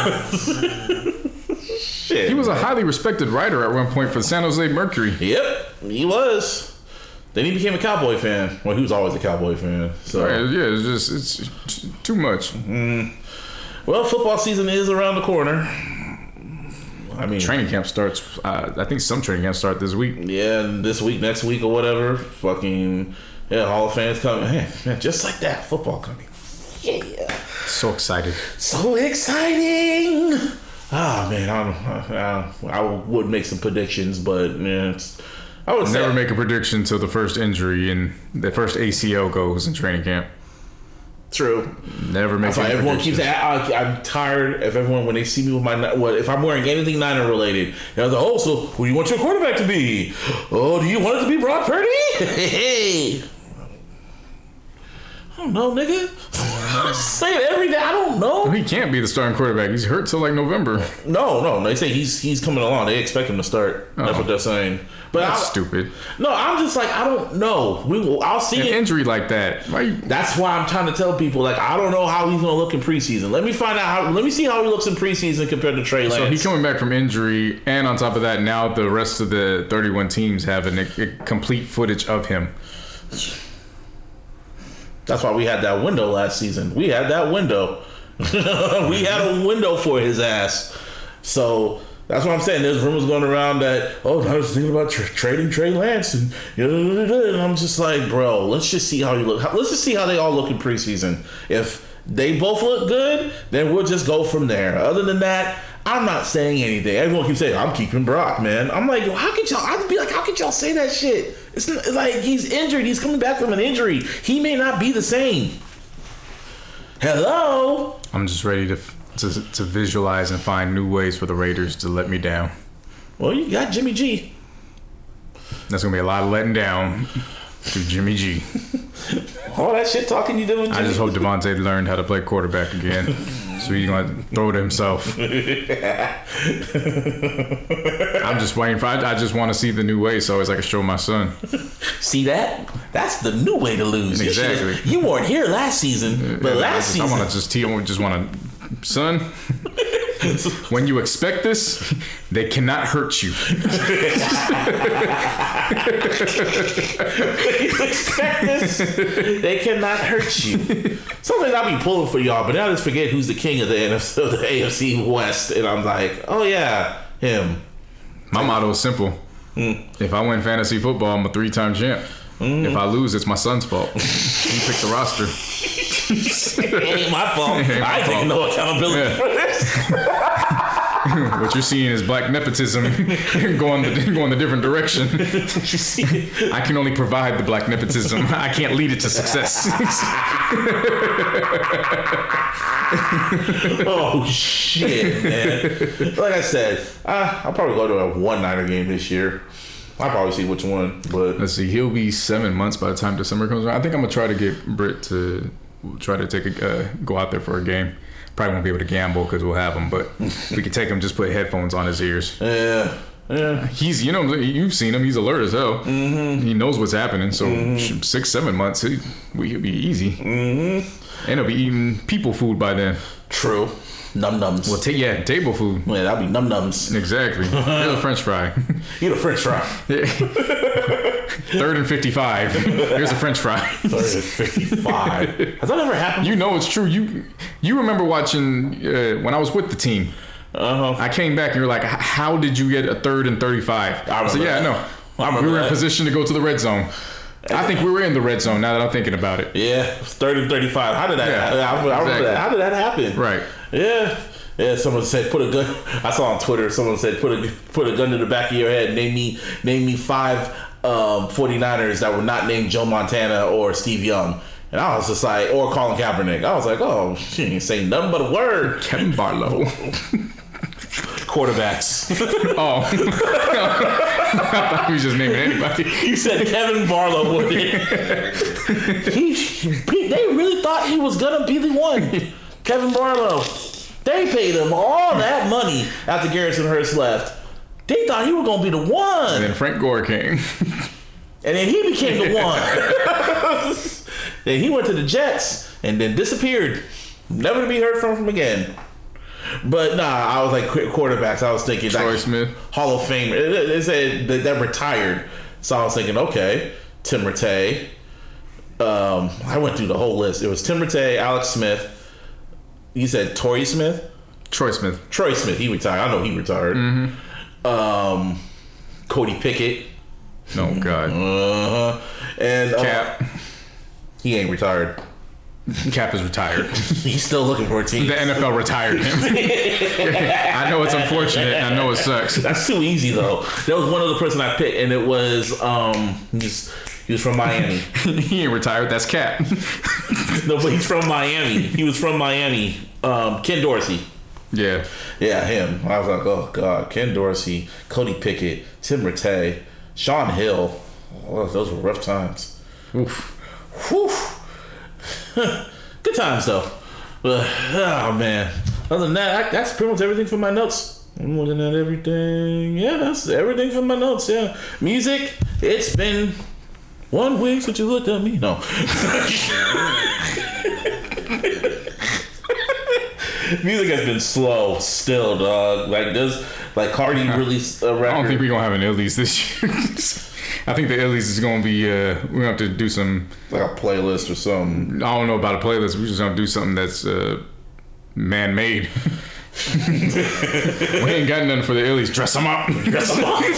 Shit. He was a highly respected writer at one point for the San Jose Mercury. Yep, he was. Then he became a Cowboy fan. Well, he was always a Cowboy fan. So Right, yeah, it's just it's, it's too much. well, football season is around the corner. I mean, Training camp starts. Uh, I think some training camps start this week. yeah, and this week, next week, or whatever. Fucking yeah, Hall of Fame's coming. Man, man, just like that, football coming. Yeah, So excited. so exciting. Ah, man, I don't, I, I would make some predictions, but man, it's, I would Never say make a prediction until the first injury and the first A C L goes in training camp. true. Never make. That's why any everyone keeps. predictions. I, I'm tired of everyone when they see me with my. What if I'm wearing anything Niner related? And I was like, oh, so who do you want your quarterback to be? Oh, do you want it to be Brock Purdy? Hey, I don't know, nigga. Say it every day. I don't know. He can't be the starting quarterback. He's hurt till like November. No, no. They say he's he's coming along. They expect him to start. That's Oh. what they're saying. But That's I, stupid. No, I'm just like I don't know. We will. I'll see An it. injury like that. Why you, That's why I'm trying to tell people, like, I don't know how he's going to look in preseason. Let me find out how, let me see how he looks in preseason compared to Trey Lance. so he's coming back from injury, and on top of that, now the rest of the thirty-one teams have a, a complete footage of him. That's why we had that window last season. We had that window. We had a window for his ass. So that's what I'm saying. There's rumors going around that, oh, I was thinking about tra- trading Trey Lance. And, and I'm just like, bro, let's just see how you look. Let's just see how they all look in preseason. If they both look good, then we'll just go from there. Other than that, I'm not saying anything. Everyone keeps saying, I'm keeping Brock, man. I'm like, how could y'all, I'd be like, how could y'all say that shit? It's, not, it's like he's injured. He's coming back from an injury. He may not be the same. Hello? I'm just ready to, to to visualize and find new ways for the Raiders to let me down. Well, you got Jimmy G. That's gonna be a lot of letting down to Jimmy G. All that shit talking you did with Jimmy. I just hope Devontae learned how to play quarterback again. So he's gonna throw it himself. I'm just waiting for. I, I just want to see the new way, so as I can show my son. See that? That's the new way to lose. You Exactly. should've- You weren't here last season, but I last just, season. I want to just. I just want to, son. When you expect this, they cannot hurt you. You expect this? They cannot hurt you. Sometimes I'll be pulling for y'all, but then I just forget who's the king of the N F C, of the A F C West, and I'm like, oh yeah, him. My motto is simple. If I win fantasy football, I'm a three-time champ. If I lose, it's my son's fault. He picked the roster. It ain't my fault. It ain't my I ain't taking fault. no accountability Yeah. for this. What you're seeing is black nepotism going the going the different direction. I can only provide the black nepotism. I can't lead it to success. Oh shit, man! Like I said, I, I'll probably go to a one-nighter game this year. I'll probably see which one, but let's see. He'll be seven months by the time December comes around. I think I'm gonna try to get Britt to try to take a uh, go out there for a game. Probably won't be able to gamble because we'll have him, but we could take him. Just put headphones on his ears. Yeah, yeah. He's you know you've seen him. He's alert as hell. Mm-hmm. He knows what's happening. So mm-hmm. six seven months, he, he'll be easy. Mm-hmm. And he'll be eating people food by then. True. Num nums. Well, ta- yeah, table food. Yeah, that'll be num nums. Exactly. Here's a French fry. Eat a French fry. Yeah. Third and fifty-five. Here's a French fry. Third and fifty-five. Has that ever happened? You know it's true. You you remember watching uh, when I was with the team. Uh-huh. I came back and you were like, "How did you get a third and thirty-five?" I so yeah, no. I we were that. in position to go to the red zone. I think we were in the red zone now that I'm thinking about it. Yeah, third and thirty-five. How did that? Yeah, I, I remember exactly. that. How did that happen? Right. Yeah. Yeah. Someone said, "Put a gun." I saw on Twitter. Someone said, "Put a put a gun to the back of your head. Name me name me five um, forty-niners that were not named Joe Montana or Steve Young." And I was just like, or Colin Kaepernick. I was like, "Oh, she ain't saying nothing but a word." Kevin Barlow. Quarterbacks. Oh. I thought he was just naming anybody. You said Kevin Barlow would it. he, he, they really thought he was going to be the one. Kevin Barlow. They paid him all that money after Garrison Hurst left. They thought he was going to be the one. And then Frank Gore came. And then he became the one. Then he went to the Jets and then disappeared. Never to be heard from him again. But nah, I was like quarterbacks. I was thinking Troy like, Smith, Hall of Fame. It, it said that they're retired, so I was thinking, okay, Tim Rattay. Um, I went through the whole list. It was Tim Rattay, Alex Smith. You said Torrey Smith, Troy Smith, Troy Smith. He retired. I know he retired. Mm-hmm. Um, Cody Pickett. Oh God. Uh-huh. And uh, Cap. He ain't retired. Cap is retired. He's still looking for a team. The N F L retired him. I know it's unfortunate. I know it sucks. That's too easy though. There was one other person I picked, and it was um, just, he was from Miami. He ain't retired. That's Cap. No, but he's from Miami. He was from Miami. Um, Ken Dorsey. Yeah. Yeah, him. I was like, oh god, Ken Dorsey, Cody Pickett, Tim Rattay, Sean Hill. Oh, those were rough times. Oof. Whew. Good times though. But oh man. Other than that, that's pretty much everything for my notes. I'm looking at everything. Yeah, that's everything for my notes. Yeah. Music, it's been one week since you looked at me. No. Music has been slow still, dog. Like this, like Cardi released a record. I don't think we're gonna have an Illies this year. I think the Illies is gonna be. Uh, we're gonna have to do some like a playlist or something. I don't know about a playlist. We're just gonna do something that's uh, man-made. We ain't got nothing for the Illies. Dress them up. Dress them up.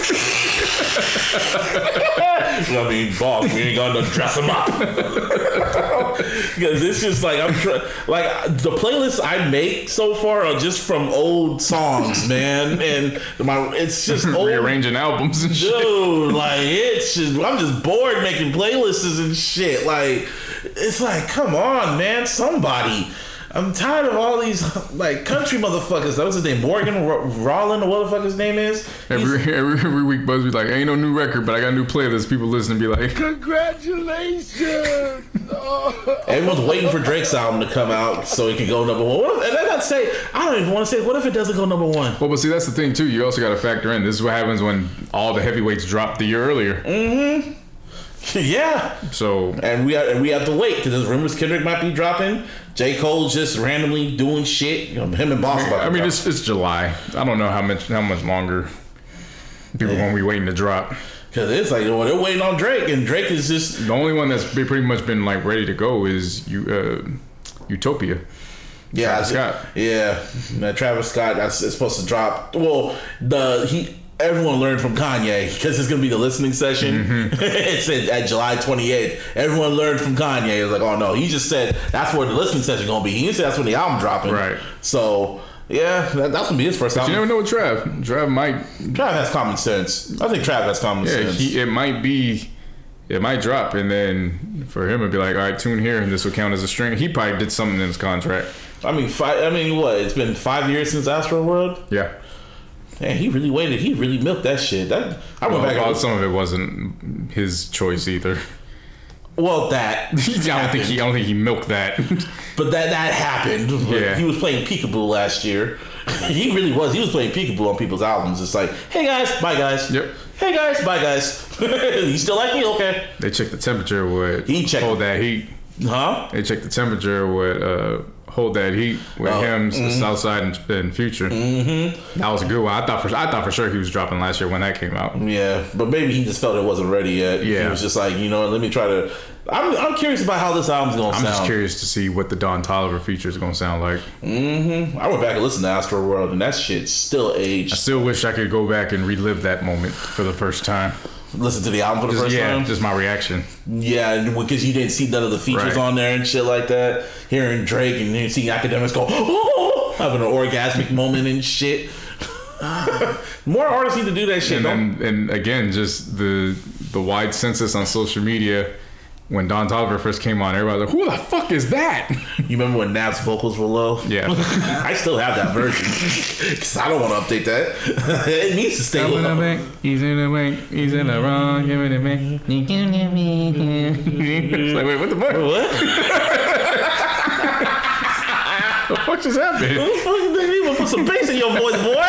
I mean, boss, we ain't got no dress them up. Because it's just like I'm trying. Like the playlists I make so far are just from old songs, man, and my it's just old, rearranging albums and shit. Dude, like it's just I'm just bored making playlists and shit. Like it's like, come on, man, somebody. I'm tired of all these like country motherfuckers. That was his name, Morgan Rolland, or what the fuck his name is. Every, every every week, Buzz be like, "Ain't no new record, but I got a new playlist." People listen and be like, "Congratulations!" Oh. Everyone's waiting for Drake's album to come out so it can go number one. What if, and I gotta say, I don't even want to say, what if it doesn't go number one? Well, but see, that's the thing too. You also got to factor in. This is what happens when all the heavyweights drop the year earlier. Mm-hmm. Yeah. So and we have, we have to wait because there's rumors Kendrick might be dropping. J. Cole's just randomly doing shit. You know, him and Boss. I mean, it's, it's July. I don't know how much how much longer people yeah. gonna be waiting to drop. Because it's like, well, they're waiting on Drake, and Drake is just the only one that's pretty much been like ready to go is you uh, Utopia. Yeah, Travis Scott. Yeah, that Travis Scott. That's it's supposed to drop. Well, the he. Everyone learned from Kanye because it's gonna be the listening session. Mm-hmm. It said at July twenty-eighth. Everyone learned from Kanye. It was like, oh no, he just said that's where the listening session gonna be. He didn't say that's when the album dropping. Right. So Yeah, that, that's gonna be his first But album. you never know with Trav. Trav might. Trav has common sense. I think Trav has common Yeah, sense. he, it might be. It might drop, and then for him it'd be like, all right, tune here, and this will count as a string. He probably did something in his contract. I mean, five, I mean, what? It's been five years since Astro World. Yeah. Man, he really waited. He really milked that shit. That I went Well, back. well, And, some of it wasn't his choice either. well, that I don't think he. I don't think he milked that. But that that happened. Yeah. He was playing Peekaboo last year. He really was. He was playing Peekaboo on people's albums. It's like, hey guys, bye guys. Yep. Hey guys, bye guys. You still like me? Okay. They checked the temperature with He checked- hold that heat. Huh? They checked the temperature with uh, hold that heat with Oh, him, mm-hmm. Southside and, and Future. Mm-hmm. That was a good one. I thought for I thought for sure he was dropping last year when that came out. Yeah, but maybe he just felt it wasn't ready yet. Yeah. He was just like, you know, let me try to. I'm I'm curious about how this album's gonna I'm sound. just curious to see what the Don Toliver feature is going to sound like. I went back and listened to Astro World, and that shit's still I aged. still wish I could go back and relive that moment for the first time. Listen to the album for the Just, first yeah, time. just my reaction. Yeah, because you didn't see none of the features Right. on there and shit like that. Hearing Drake and you see academics go, oh, having an orgasmic moment and shit. More artists need to do that shit. And Don't- then, and again, just the the wide census on social media. When Don Toliver first came on, everybody was like, "Who the fuck is that?" You remember when Nav's vocals were low? Yeah. I still have that version because I don't want to update that. It needs to stay low. He's in the bank. He's in the wrong. Give me the bank. It's like, wait, what the fuck? What? What the fuck just happened? What the fuck is that? You gonna put some bass in your voice, boy?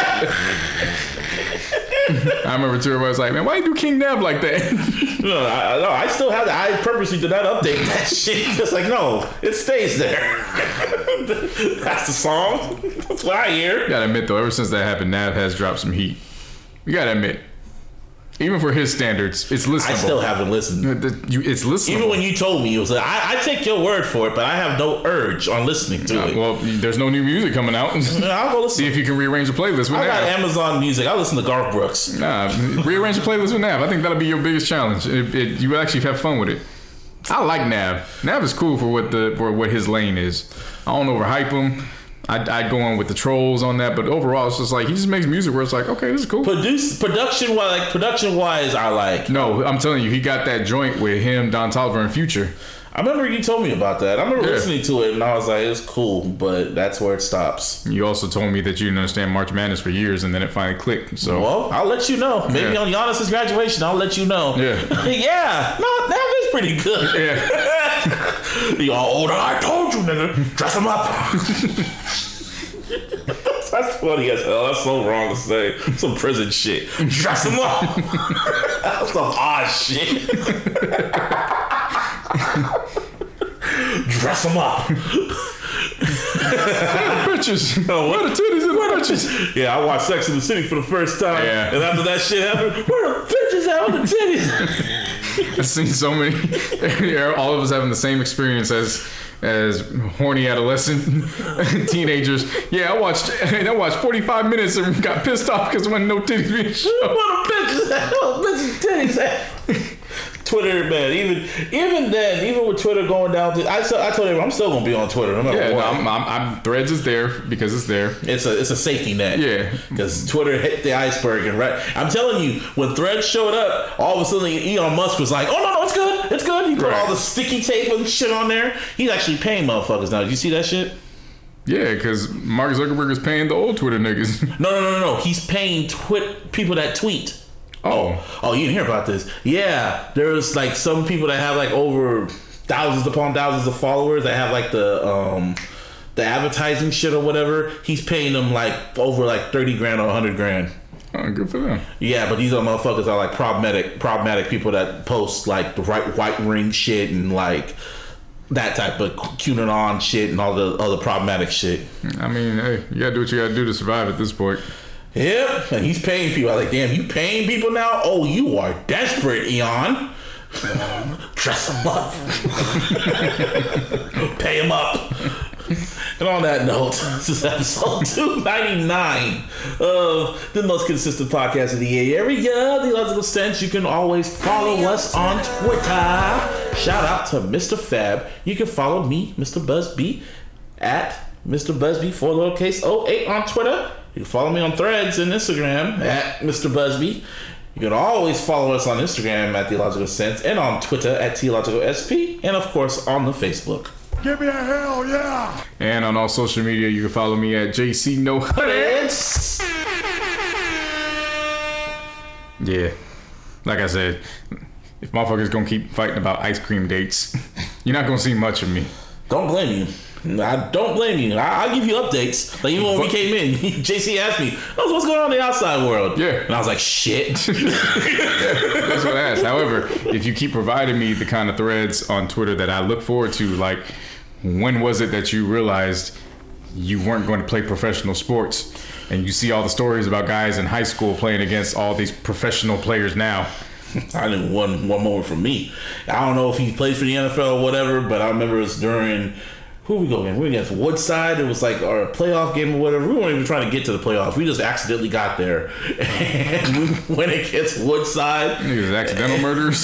I remember too. Everybody was like, "Man, why you do King Nav like that?" No, I, no, I still have that. I purposely did not update that shit. It's like, no, it stays there. That's the song. That's what I hear. You gotta admit though, ever since that happened, Nav has dropped some heat. You gotta admit, even for his standards, it's listenable. I still haven't listened. The- you- It's listenable. Even when you told me, it was like, I, I take your word for it, but I have no urge on listening to it. well, there's no new music coming out. I'll go listen. See if you can rearrange the playlist with I got Nav. Amazon Music. I'll listen to Garth Brooks. Nah, rearrange the playlist with Nav. I think that'll be your biggest challenge. It, it, you actually have fun with it. I like Nav. Nav is cool for what the for what his lane is. I don't overhype him. I'd, I'd go on with the trolls on that, but overall, it's just like he just makes music where it's like, okay, this is cool. Produce production wise, like production wise, I like. No, I'm telling you, he got that joint with him, Don Toliver, and Future. I remember you told me about that. I remember Yeah. listening to it, and I was like, it's cool, but that's where it stops. You also told me that you didn't understand March Madness for years, and then it finally clicked. So Well, I'll let you know. Maybe Yeah. on Giannis's graduation, I'll let you know. Yeah. Yeah. No, that is pretty good. yeah, You all older. I told you, nigga. Dress him up. That's funny as hell. That's so wrong to say. Some prison shit. Dress him up. That's some odd shit. Dress him up. bitches. Oh, what? Where the titties and the bitches? Yeah, I watched Sex in the City for the first time. Yeah. And after that shit happened, where the bitches at with the titties? I've seen so many. All of us having the same experience as as horny adolescent teenagers. Yeah, I watched. I watched forty-five minutes and got pissed off because there wasn't no titties being shown. Where the bitches at? Where the bitches titties at? Twitter, man. Even even then, even with Twitter going down, to, I, I told everyone I'm still gonna be on Twitter no matter Yeah, no, what. I'm, I'm, I'm, Threads is there because it's there. It's a it's a safety net. Yeah. Because Twitter hit the iceberg and right. I'm telling you, when Threads showed up, all of a sudden Elon Musk was like, "Oh no, no, it's good, it's good." He put Right. all the sticky tape and shit on there. He's actually paying motherfuckers now. Did you see that shit? Yeah, because Mark Zuckerberg is paying the old Twitter niggas. No, no, no, no, no. He's paying twit people that tweet. Oh, Oh, you didn't hear about this? Yeah, there's like some people that have like over thousands upon thousands of followers that have like the um the advertising shit or whatever. He's paying them like over like thirty grand or a hundred grand. oh, good for them. Yeah, but these other motherfuckers are like problematic, problematic people that post like the right white ring shit and like that type of QAnon shit and all the other problematic shit. I mean, hey, you gotta do what you gotta do to survive at this point. Yep, and he's paying people. I was like, damn, you paying people now? Oh, you are desperate, Eon. Dress them up. Pay them up. And on that note, this is episode two ninety-nine of the most consistent podcast of the area, The Logical Stench. You can always follow us on Twitter. Shout out to Mister Fab. You can follow me, Mister Buzz B, at Mister Busby, four lowercase oh eight on Twitter. You can follow me on Threads and Instagram at Mister Busby. You can always follow us on Instagram at Theological Sense and on Twitter at Theological S P, and of course on the Facebook. Give me a hell yeah! And on all social media, you can follow me at J C No Threads. Yeah, like I said, if motherfuckers gonna keep fighting about ice cream dates, you're not gonna see much of me. Don't blame you. I don't blame you. I, I'll give you updates. Like even when we came in, J C asked me, oh, what's going on in the outside world? Yeah. And I was like, shit. That's what I asked. However, if you keep providing me the kind of threads on Twitter that I look forward to, like when was it that you realized you weren't going to play professional sports? And you see all the stories about guys in high school playing against all these professional players now. I knew one one moment from me. I don't know if he plays for the N F L or whatever, but I remember it was during, who we go against? We were against Woodside. It was like our playoff game or whatever. We weren't even trying to get to the playoffs. We just accidentally got there. And we went against Woodside. Niggas accidental murderers.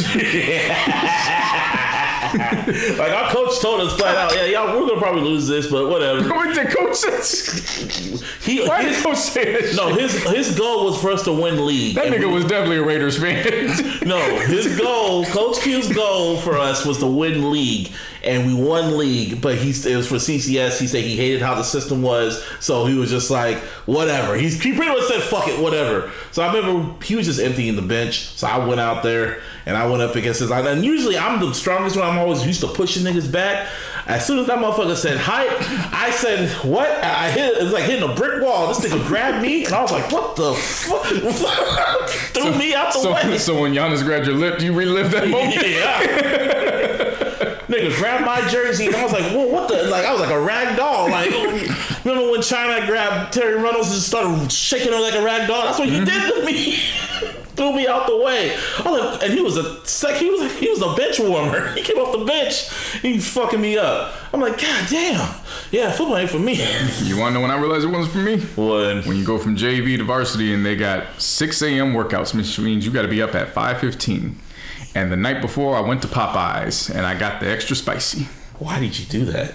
Like our coach told us flat out, yeah, y'all, we're gonna probably lose this, but whatever. What the coach says? He, Why his, did coach say that? No, his his goal was for us to win league. That And nigga we, was definitely a Raiders fan. No, his goal, Coach Q's goal for us was to win league, and we won league. But he it was for C C S. He said he hated how the system was, so he was just like, whatever. He's, he pretty much said, fuck it, whatever. So I remember he was just emptying the bench. So I went out there and I went up against his. And usually I'm the strongest one. I'm always used to pushing niggas back. As soon as that motherfucker said hype, I said, what? I hit it. was like hitting a brick wall. This nigga grabbed me, and I was like, what the fuck? Threw so, me out the so, way. So when Giannis grabbed your lip, you relived that moment? Yeah. Nigga grabbed my jersey, and I was like, whoa, what the? Like, I was like a rag doll. Like, remember when China grabbed Terry Reynolds and started shaking her like a rag doll? That's what he did to me. Threw me out the way. I was like, and he was a sec. He was he was a bench warmer. He came off the bench. He's fucking me up. I'm like, God damn. Yeah, football ain't for me. You want to know when I realized it wasn't for me? When when you go from J V to varsity and they got six a.m. workouts, which means you got to be up at five fifteen. And the night before, I went to Popeyes and I got the extra spicy. Why did you do that?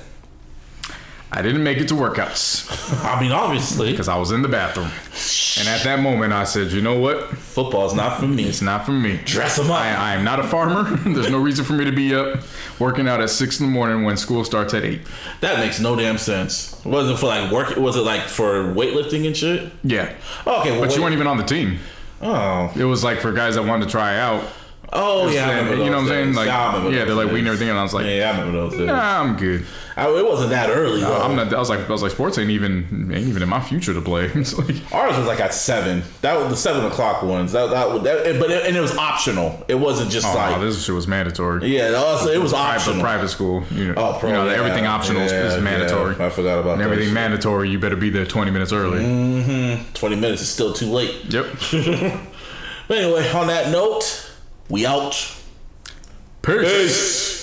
I didn't make it to workouts. I mean, obviously. Because I was in the bathroom. And at that moment, I said, you know what? Football's not for me. It's not for me. Dress them up. I, I am not a farmer. There's no reason for me to be up working out at six in the morning when school starts at eight. That makes no damn sense. Was it for like work? Was it like for weightlifting and shit? Yeah. Oh, okay. Well, but wait. you weren't even on the team. Oh. It was like for guys that wanted to try out. Oh, yeah. I you know what I'm saying? Like, yeah, yeah they're like weeding everything, and I was like, yeah, I remember those days. Nah, I'm good. I, it wasn't that early. No, I'm not, I was like, I was like, sports ain't even ain't even in my future to play. It's like, ours was like at seven. That was the seven o'clock ones. That that, that but it, and it was optional. It wasn't just oh, like this shit was mandatory. Yeah, also, it was private, optional. Private school, you know, oh, pro, you know yeah, everything optional yeah, is mandatory. Yeah, I forgot about and that. Everything shit. mandatory, you better be there twenty minutes early. Mm-hmm. Twenty minutes is still too late. Yep. But anyway, on that note, we out. Peace. Peace.